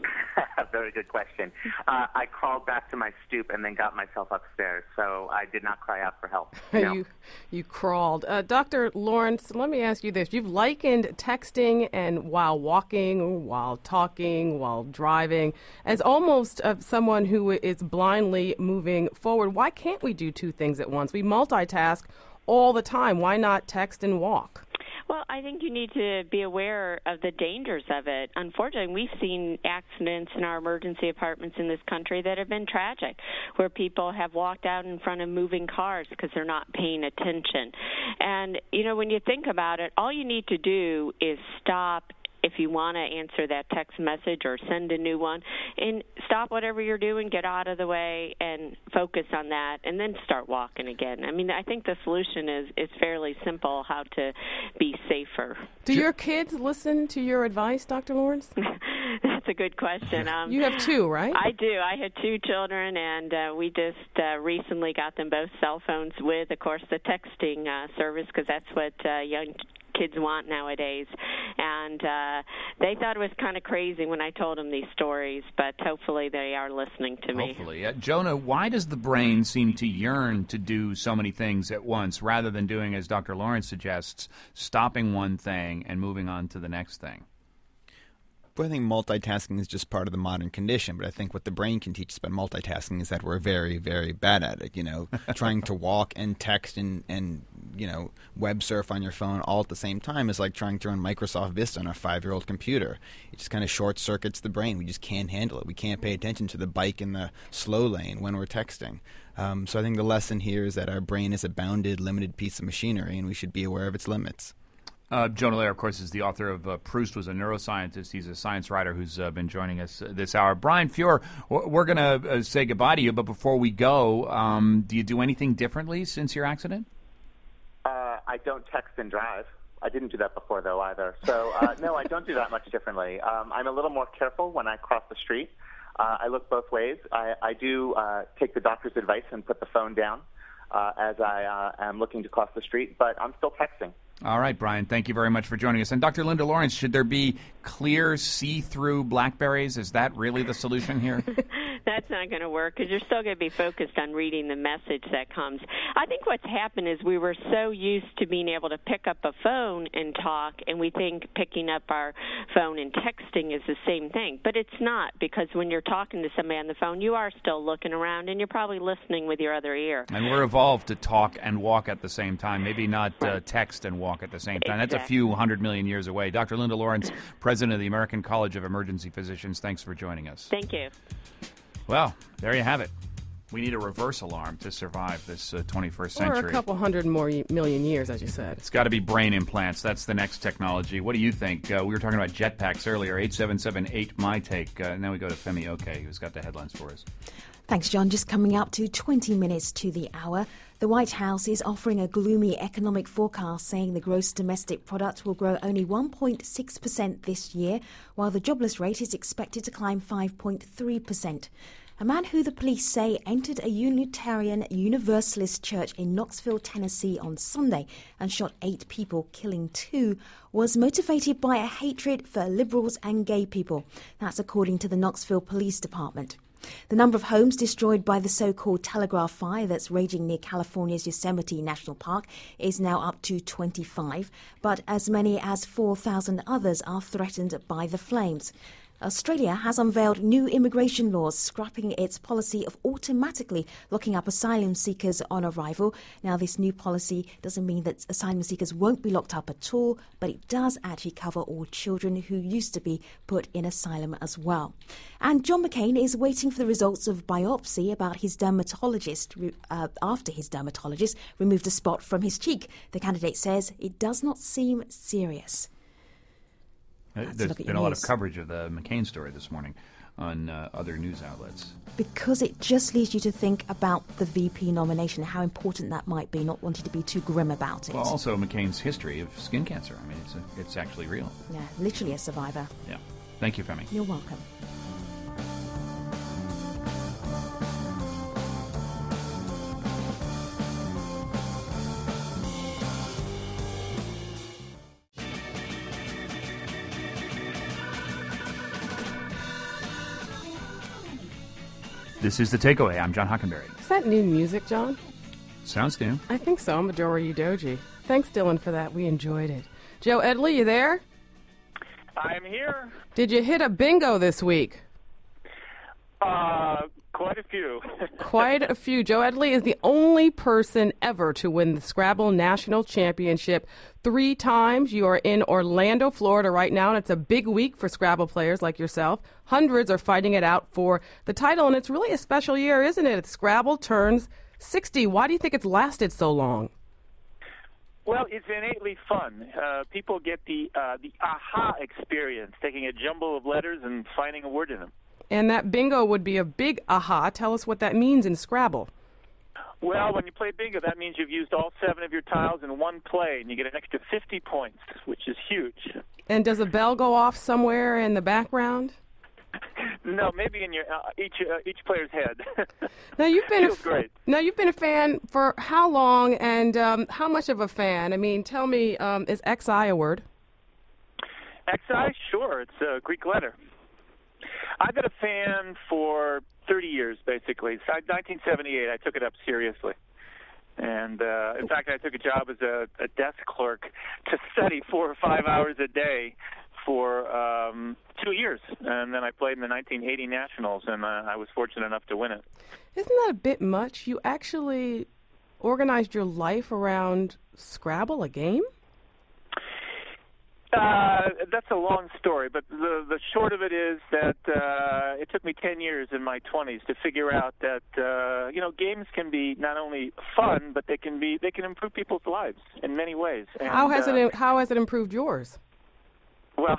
Very good question. Uh, I crawled back to my stoop and then got myself upstairs, so I did not cry out for help. No. you you crawled. Uh, Doctor Lawrence, let me ask you this. You've likened texting and while walking, while talking, while driving, as almost of someone who is blindly moving forward. Why can't we do two things at once? We multitask all the time. Why not text and walk? Well, I think you need to be aware of the dangers of it. Unfortunately, we've seen accidents in our emergency departments in this country that have been tragic, where people have walked out in front of moving cars because they're not paying attention. And, you know, when you think about it, all you need to do is stop if you want to answer that text message or send a new one, and stop whatever you're doing, get out of the way, and focus on that, and then start walking again. I mean, I think the solution is, is fairly simple, how to be safer. Do your kids listen to your advice, Doctor Lawrence? That's a good question. Um, you have two, right? I do. I had two children, and uh, we just uh, recently got them both cell phones with, of course, the texting uh, service, because that's what uh, young kids want nowadays. And uh, they thought it was kind of crazy when I told them these stories, but hopefully they are listening to me. Hopefully. Uh, Jonah, why does the brain seem to yearn to do so many things at once rather than doing, as Doctor Lawrence suggests, stopping one thing and moving on to the next thing? Well, I think multitasking is just part of the modern condition, but I think what the brain can teach us about multitasking is that we're very, very bad at it. You know, trying to walk and text and, and you know, web surf on your phone all at the same time is like trying to run Microsoft Vista on a five-year-old computer. It just kind of short circuits the brain. We just can't handle it. We can't pay attention to the bike in the slow lane when we're texting. Um, so I think the lesson here is that our brain is a bounded, limited piece of machinery, and we should be aware of its limits. Uh, Jonah Lehrer, of course, is the author of uh, Proust was a neuroscientist. He's a science writer who's uh, been joining us uh, this hour. Brian Fuhrer, we're going to uh, say goodbye to you, but before we go, um, do you do anything differently since your accident? Uh, I don't text and drive. I didn't do that before, though, either. So, uh, no, I don't do that much differently. Um, I'm a little more careful when I cross the street. Uh, I look both ways. I, I do uh, take the doctor's advice and put the phone down uh, as I uh, am looking to cross the street, but I'm still texting. All right, Brian, thank you very much for joining us. And Doctor Linda Lawrence, should there be clear, see-through BlackBerries? Is that really the solution here? That's not going to work because you're still going to be focused on reading the message that comes. I think what's happened is we were so used to being able to pick up a phone and talk, and we think picking up our phone and texting is the same thing. But it's not, because when you're talking to somebody on the phone, you are still looking around, and you're probably listening with your other ear. And we're evolved to talk and walk at the same time, maybe not uh, text and walk at the same time. Exactly. That's a few hundred million years away. Doctor Linda Lawrence, president of the American College of Emergency Physicians, thanks for joining us. Thank you. Well, there you have it. We need a reverse alarm to survive this uh, twenty-first century. Or a couple hundred more y- million years, as you said. It's got to be brain implants. That's the next technology. What do you think? Uh, we were talking about jetpacks earlier. eight seven seven eight, my take. Uh, now we go to Femi Oke, who's got the headlines for us. Thanks, John. Just coming up to twenty minutes to the hour. The White House is offering a gloomy economic forecast, saying the gross domestic product will grow only one point six percent this year, while the jobless rate is expected to climb five point three percent. A man who the police say entered a Unitarian Universalist church in Knoxville, Tennessee on Sunday and shot eight people, killing two, was motivated by a hatred for liberals and gay people. That's according to the Knoxville Police Department. The number of homes destroyed by the so-called Telegraph Fire that's raging near California's Yosemite National Park is now up to twenty-five, but as many as four thousand others are threatened by the flames. Australia has unveiled new immigration laws, scrapping its policy of automatically locking up asylum seekers on arrival. Now, this new policy doesn't mean that asylum seekers won't be locked up at all, but it does actually cover all children who used to be put in asylum as well. And John McCain is waiting for the results of biopsy about his dermatologist uh, after his dermatologist removed a spot from his cheek. The candidate says it does not seem serious. Uh, there's been a lot of coverage of the McCain story this morning on uh, other news outlets. Because it just leads you to think about the V P nomination, how important that might be, not wanting to be too grim about it. Well, also McCain's history of skin cancer. I mean, it's, a, it's actually real. Yeah, literally a survivor. Yeah. Thank you, Femi. You're welcome. This is The Takeaway. I'm John Hockenberry. Is that new music, John? Sounds new. I think so. I'm Adora Udoji. Thanks, Dylan, for that. We enjoyed it. Joe Edley, you there? I'm here. Did you hit a bingo this week? Uh, quite a few. Quite a few. Joe Edley is the only person ever to win the Scrabble National Championship three times. You are in Orlando, Florida right now, and it's a big week for Scrabble players like yourself. Hundreds are fighting it out for the title, and it's really a special year, isn't it? Scrabble turns sixty. Why do you think it's lasted so long? Well, it's innately fun. Uh, people get the uh, the aha experience, taking a jumble of letters and finding a word in them. And that bingo would be a big aha. Tell us what that means in Scrabble. Well, when you play bingo, that means you've used all seven of your tiles in one play, and you get an extra fifty points, which is huge. And does a bell go off somewhere in the background? No, maybe in your uh, each uh, each player's head. Now you've been Feels a, great. Now you've been a fan for how long, and um, how much of a fan? I mean, tell me, um, is X I a word? X I, sure, it's a Greek letter. I've been a fan for thirty years, basically. So nineteen seventy-eight, I took it up seriously. And, uh, in fact, I took a job as a, a desk clerk to study four or five hours a day for um, two years. And then I played in the nineteen eighty Nationals, and uh, I was fortunate enough to win it. Isn't that a bit much? You actually organized your life around Scrabble, a game? Uh, that's a long story, but the the short of it is that uh, it took me ten years in my twenties to figure out that uh, you know games can be not only fun, but they can be they can improve people's lives in many ways. And, how has uh, it how has it improved yours? Well,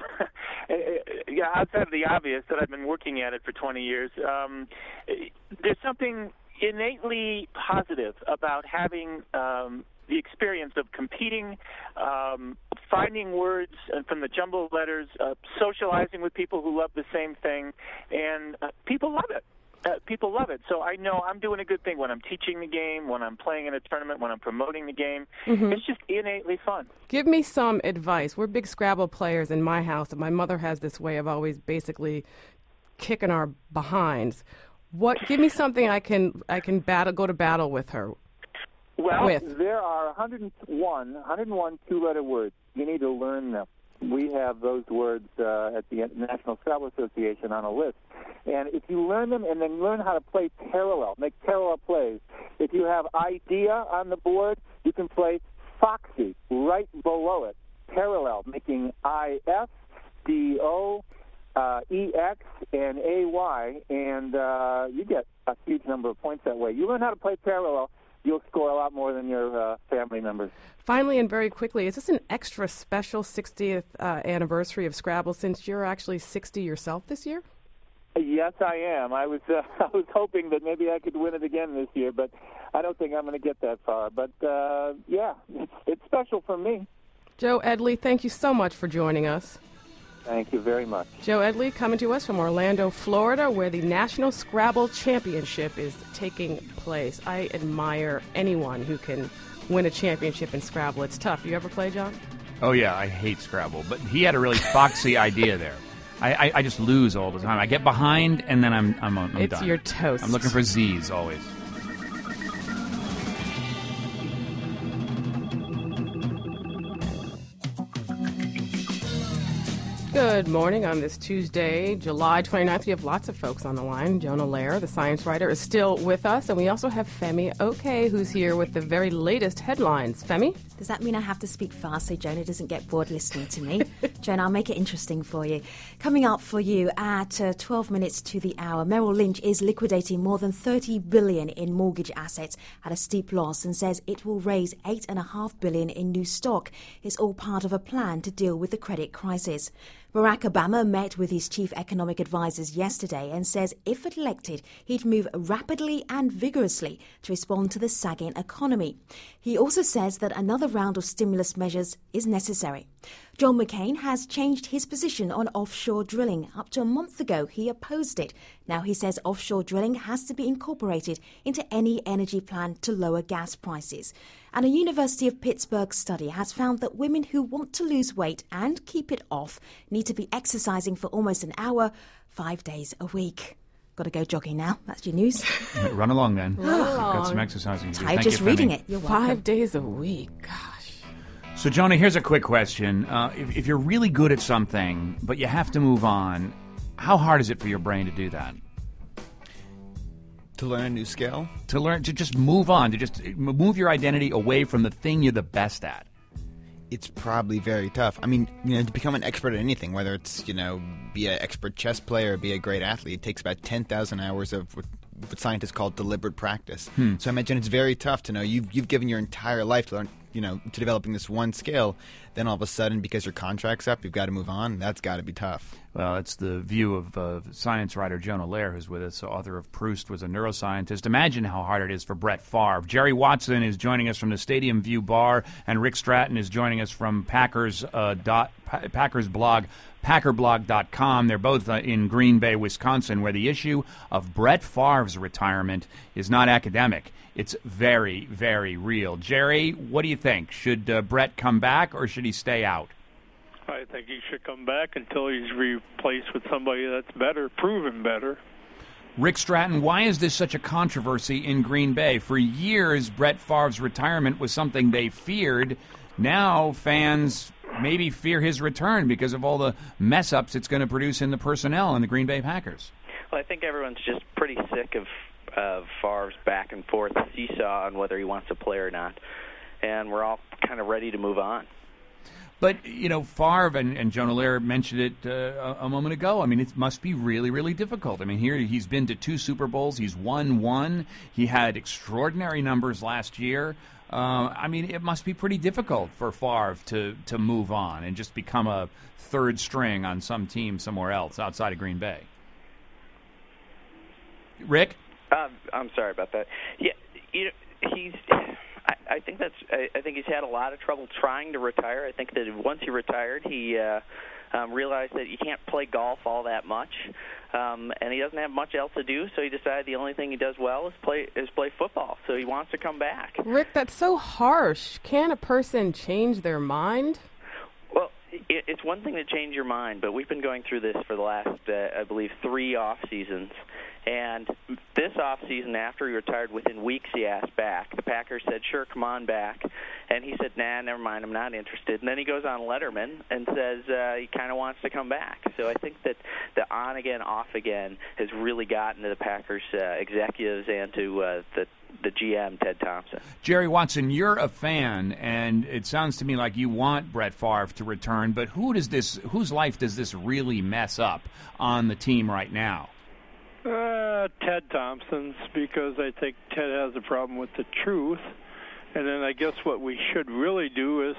yeah, outside of the obvious that I've been working at it for twenty years, um, there's something innately positive about having um, the experience of competing, um, finding words from the jumbled letters, uh, socializing with people who love the same thing, and uh, people love it. Uh, people love it. So I know I'm doing a good thing when I'm teaching the game, when I'm playing in a tournament, when I'm promoting the game. Mm-hmm. It's just innately fun. Give me some advice. We're big Scrabble players in my house, and my mother has this way of always basically kicking our behinds. What? Give me something I can I can battle go to battle with her. Well, with. there are one hundred one, one hundred one two-letter words. You need to learn them. We have those words uh, at the National Scrabble Association on a list. And if you learn them and then learn how to play parallel, make parallel plays. If you have idea on the board, you can play Foxy right below it, parallel, making I F, D O, uh, E X, and A Y, and uh, you get a huge number of points that way. You learn how to play parallel, you'll score a lot more than your uh, family members. Finally, and very quickly, is this an extra special sixtieth uh, anniversary of Scrabble since you're actually sixty yourself this year? Yes, I am. I was uh, I was hoping that maybe I could win it again this year, but I don't think I'm going to get that far. But, uh, yeah, it's, it's special for me. Joe Edley, thank you so much for joining us. Thank you very much. Joe Edley coming to us from Orlando, Florida, where the National Scrabble Championship is taking place. I admire anyone who can win a championship in Scrabble. It's tough. You ever play, John? Oh, yeah, I hate Scrabble, but he had a really foxy idea there. I, I, I just lose all the time. I get behind, and then I'm I'm, I'm it's done. Your toast. I'm looking for Z's always. Good morning on this Tuesday, July twenty-ninth. We have lots of folks on the line. Jonah Lehrer, the science writer, is still with us, and we also have Femi Oke, who's here with the very latest headlines. Femi? Does that mean I have to speak fast so Jonah doesn't get bored listening to me? Jonah, I'll make it interesting for you. Coming up for you at uh, twelve minutes to the hour, Merrill Lynch is liquidating more than thirty billion dollars in mortgage assets at a steep loss and says it will raise eight point five billion dollars in new stock. It's all part of a plan to deal with the credit crisis. Barack Obama met with his chief economic advisors yesterday and says if elected, he'd move rapidly and vigorously to respond to the sagging economy. He also says that another round of stimulus measures is necessary. John McCain has changed his position on offshore drilling. Up to a month ago, he opposed it. Now he says offshore drilling has to be incorporated into any energy plan to lower gas prices. And a University of Pittsburgh study has found that women who want to lose weight and keep it off need to be exercising for almost an hour, five days a week. Got to go jogging now. That's your news. Run along then. Run along. Got some exercising to do. Tired Thank just you, reading Femi. it. You're Five welcome. days a week. Gosh. So, Jonah, here's a quick question. Uh, if, if you're really good at something, but you have to move on, how hard is it for your brain to do that? To learn a new skill? To learn, to just move on, to just move your identity away from the thing you're the best at. It's probably very tough. I mean, you know, to become an expert at anything, whether it's, you know, be an expert chess player or be a great athlete, it takes about ten thousand hours of what, what scientists call deliberate practice. Hmm. So I imagine it's very tough to know you've, you've given your entire life to learn, you know, to developing this one skill. Then all of a sudden, because your contract's up, you've got to move on. That's got to be tough. Well, it's the view of uh, science writer Jonah Lehrer, who's with us, author of Proust, was a neuroscientist. Imagine how hard it is for Brett Favre. Jerry Watson is joining us from the Stadium View Bar, and Rick Stratton is joining us from Packers uh, dot, pa- Packers blog, packer blog dot com. They're both uh, in Green Bay, Wisconsin, where the issue of Brett Favre's retirement is not academic. It's very, very real. Jerry, what do you think? Should uh, Brett come back or should he stay out? I think he should come back until he's replaced with somebody that's better, proven better. Rick Stratton, why is this such a controversy in Green Bay? For years, Brett Favre's retirement was something they feared. Now fans maybe fear his return because of all the mess-ups it's going to produce in the personnel in the Green Bay Packers. Well, I think everyone's just pretty sick of of Favre's back and forth seesaw on whether he wants to play or not. And we're all kind of ready to move on. But, you know, Favre, and, and Jonah Lehrer mentioned it uh, a, a moment ago, I mean, it must be really, really difficult. I mean, here he's been to two Super Bowls. He's won one. He had extraordinary numbers last year. Uh, I mean, it must be pretty difficult for Favre to, to move on and just become a third string on some team somewhere else outside of Green Bay. Rick? Uh, I'm sorry about that. Yeah, you know, he's... I, I think that's. I, I think he's had a lot of trouble trying to retire. I think that once he retired, he uh, um, realized that you can't play golf all that much, um, and he doesn't have much else to do. So he decided the only thing he does well is play is play football. So he wants to come back. Rick, that's so harsh. Can a person change their mind? Well, it, it's one thing to change your mind, but we've been going through this for the last, uh, I believe, three off seasons. And this offseason, after he retired, within weeks he asked back. The Packers said, sure, come on back. And he said, nah, never mind, I'm not interested. And then he goes on Letterman and says uh, he kind of wants to come back. So I think that the on-again, off-again has really gotten to the Packers uh, executives and to uh, the the G M, Ted Thompson. Jerry Watson, you're a fan, and it sounds to me like you want Brett Favre to return, but who does this, whose life does this really mess up on the team right now? Uh, Ted Thompson's, because I think Ted has a problem with the truth. And then I guess what we should really do is,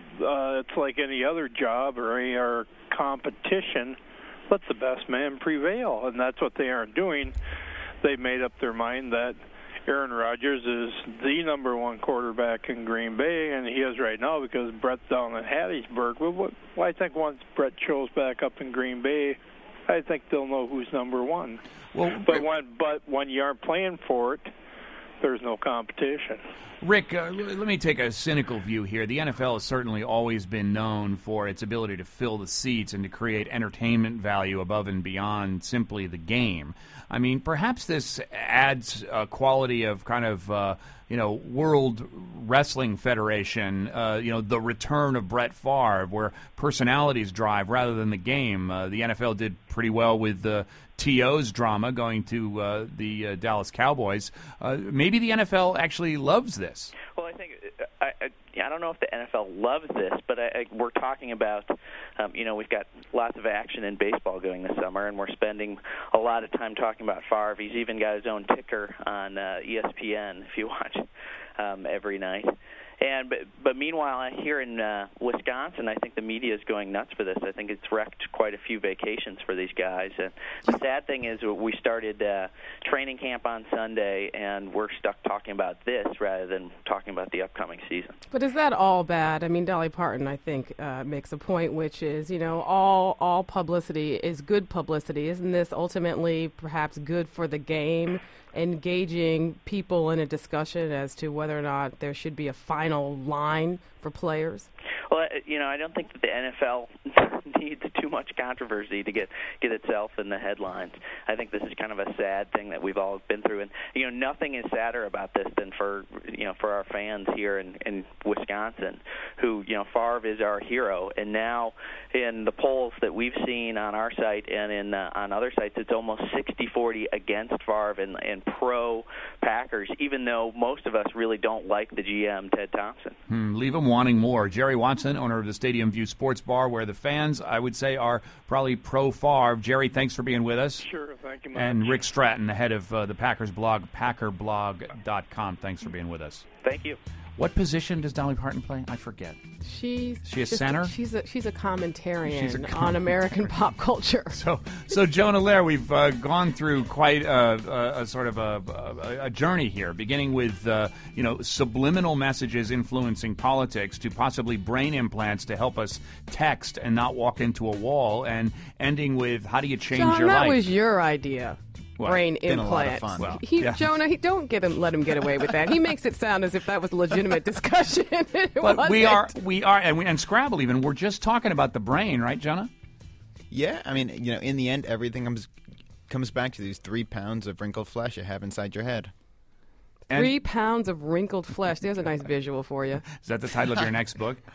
uh, it's like any other job or any other competition, let the best man prevail. And that's what they aren't doing. They've made up their mind that Aaron Rodgers is the number one quarterback in Green Bay, and he is right now because Brett's down in Hattiesburg. Well, what, well, I think once Brett shows back up in Green Bay, I think they'll know who's number one. Well, but when but when you aren't playing for it, there's no competition. Rick, uh, let me take a cynical view here. The N F L has certainly always been known for its ability to fill the seats and to create entertainment value above and beyond simply the game. I mean, perhaps this adds a quality of kind of, uh, you know, World Wrestling Federation, uh, you know, the return of Brett Favre, where personalities drive rather than the game. Uh, the N F L did pretty well with the T O's drama going to uh, the uh, Dallas Cowboys. Uh, maybe the N F L actually loves this. Well, I think I, I, I don't know if the N F L loves this, but I, I, we're talking about, um, you know, we've got lots of action in baseball going this summer, and we're spending a lot of time talking about Favre. He's even got his own ticker on uh, E S P N if you watch um, every night. And but, but meanwhile, here in uh, Wisconsin, I think the media is going nuts for this. I think it's wrecked quite a few vacations for these guys. And the sad thing is, we started uh, training camp on Sunday, and we're stuck talking about this rather than talking about the upcoming season. But is that all bad? I mean, Dolly Parton, I think, uh, makes a point, which is, you know, all all publicity is good publicity. Isn't this ultimately perhaps good for the game? Engaging people in a discussion as to whether or not there should be a final line for players? Well, you know, I don't think that the N F L needs too much controversy to get get itself in the headlines. I think this is kind of a sad thing that we've all been through, and you know, nothing is sadder about this than for you know for our fans here in, in Wisconsin, who you know Favre is our hero, and now in the polls that we've seen on our site and in uh, on other sites, it's almost sixty forty against Favre and, and pro Packers, even though most of us really don't like the G M, Ted Thompson. Hmm, leave them wanting more. Jerry Watson, owner of the Stadium View Sports Bar, where the fans, I would say, are probably pro-Favre. Jerry, thanks for being with us. Sure, thank you much. And Rick Stratton, the head of uh, the Packers blog, packer blog dot com. Thanks for being with us. Thank you. What position does Dolly Parton play? I forget. She's she a center? She's a she's a commentarian she's a com- on American pop culture. So, so Jonah Lehrer, we've uh, gone through quite a, a, a sort of a, a, a journey here, beginning with uh, you know subliminal messages influencing politics, to possibly brain implants to help us text and not walk into a wall, and ending with how do you change John, your that life? was your idea. Well, brain been implants. A lot of fun. Well, he, yeah. Jonah, he, don't get him, let him get away with that. He makes it sound as if that was a legitimate discussion. It but wasn't. we are, we are, and, we, and Scrabble even. We're just talking about the brain, right, Jonah? Yeah, I mean, you know, in the end, everything comes comes back to these three pounds of wrinkled flesh you have inside your head. Three and pounds of wrinkled flesh. There's a nice visual for you. Is that the title of your next book?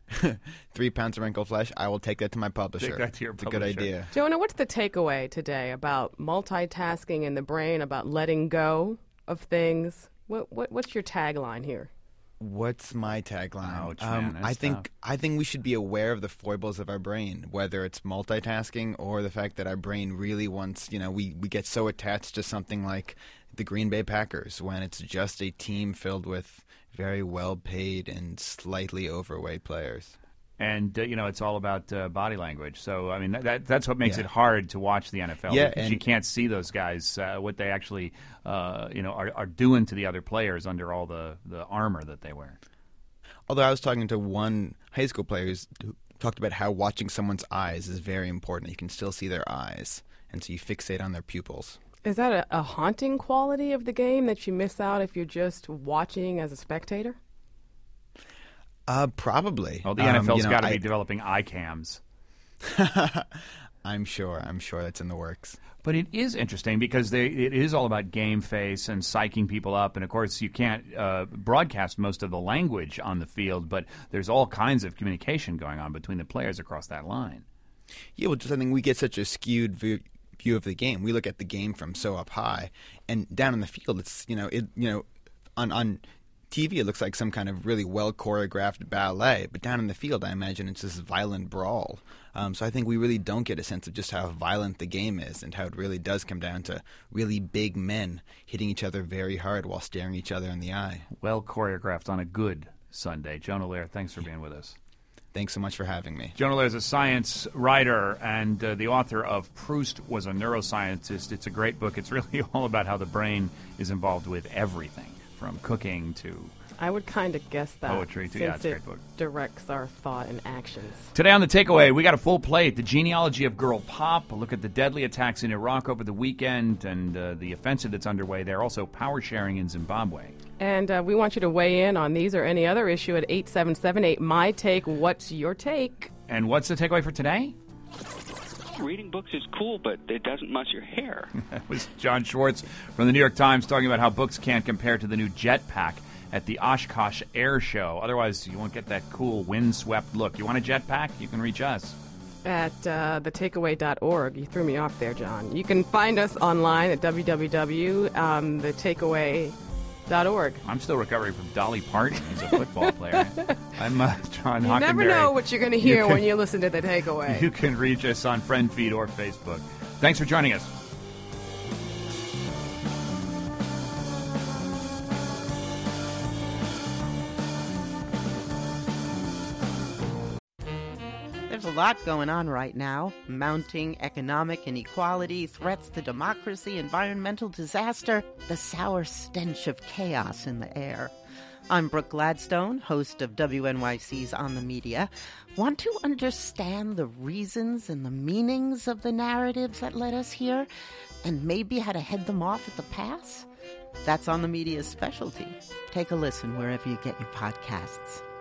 Three pounds of wrinkled flesh. I will take that to my publisher. Take that to your it's publisher. a good idea. Jonah, what's the takeaway today about multitasking in the brain, about letting go of things? What, what what's your tagline here? What's my tagline? Ouch, um, man, that's I think tough. I think we should be aware of the foibles of our brain, whether it's multitasking or the fact that our brain really wants, you know, we, we get so attached to something like the Green Bay Packers when it's just a team filled with very well-paid and slightly overweight players. And, uh, you know, it's all about uh, body language. So, I mean, that, that that's what makes Yeah. it hard to watch the N F L. Yeah, because and- you can't see those guys, uh, what they actually, uh, you know, are, are doing to the other players under all the, the armor that they wear. Although I was talking to one high school player who talked about how watching someone's eyes is very important. You can still see their eyes, and so you fixate on their pupils. Is that a, a haunting quality of the game that you miss out if you're just watching as a spectator? Uh, probably. Well, the Um, N F L's you know, got to I- be developing eye cams. I'm sure. I'm sure that's in the works. But it is interesting because they, it is all about game face and psyching people up. And, of course, you can't uh, broadcast most of the language on the field, but there's all kinds of communication going on between the players across that line. Yeah, well, just I think we get such a skewed view, view of the game. We look at the game from so up high, and down in the field, it's you know, it you know, on on T V it looks like some kind of really well choreographed ballet, but down in the field, I imagine it's this violent brawl. Um, so I think we really don't get a sense of just how violent the game is, and how it really does come down to really big men hitting each other very hard while staring each other in the eye. Well choreographed on a good Sunday. Jonah Lehrer, thanks for being with us. Thanks so much for having me. Jonah Lehrer is a science writer and uh, the author of Proust Was a Neuroscientist. It's a great book. It's really all about how the brain is involved with everything, from cooking to I would kind of guess that. poetry. To, since yeah, it's a it great book. directs our thought and actions. Today on The Takeaway, we got a full plate. The genealogy of girl pop, a look at the deadly attacks in Iraq over the weekend and uh, the offensive that's underway there. Also, power sharing in Zimbabwe. And uh, we want you to weigh in on these or any other issue at eight seven seven eight, my take. What's your take? And what's the takeaway for today? Reading books is cool, but it doesn't muss your hair. That was John Schwartz from the New York Times talking about how books can't compare to the new jetpack at the Oshkosh Air Show. Otherwise, you won't get that cool windswept look. You want a jetpack? You can reach us. At uh, the takeaway dot org. You threw me off there, John. You can find us online at w w w dot the takeaway dot org. I'm still recovering from Dolly Parton as a football player. I'm uh, John You Hockenberry. never know what you're going to hear You can- when you listen to The Takeaway. You can reach us on Friend Feed or Facebook. Thanks for joining us. There's a lot going on right now. Mounting economic inequality, threats to democracy, environmental disaster, the sour stench of chaos in the air. I'm Brooke Gladstone, host of W N Y C's On the Media. Want to understand the reasons and the meanings of the narratives that led us here, and maybe how to head them off at the pass? That's On the Media's specialty. Take a listen wherever you get your podcasts.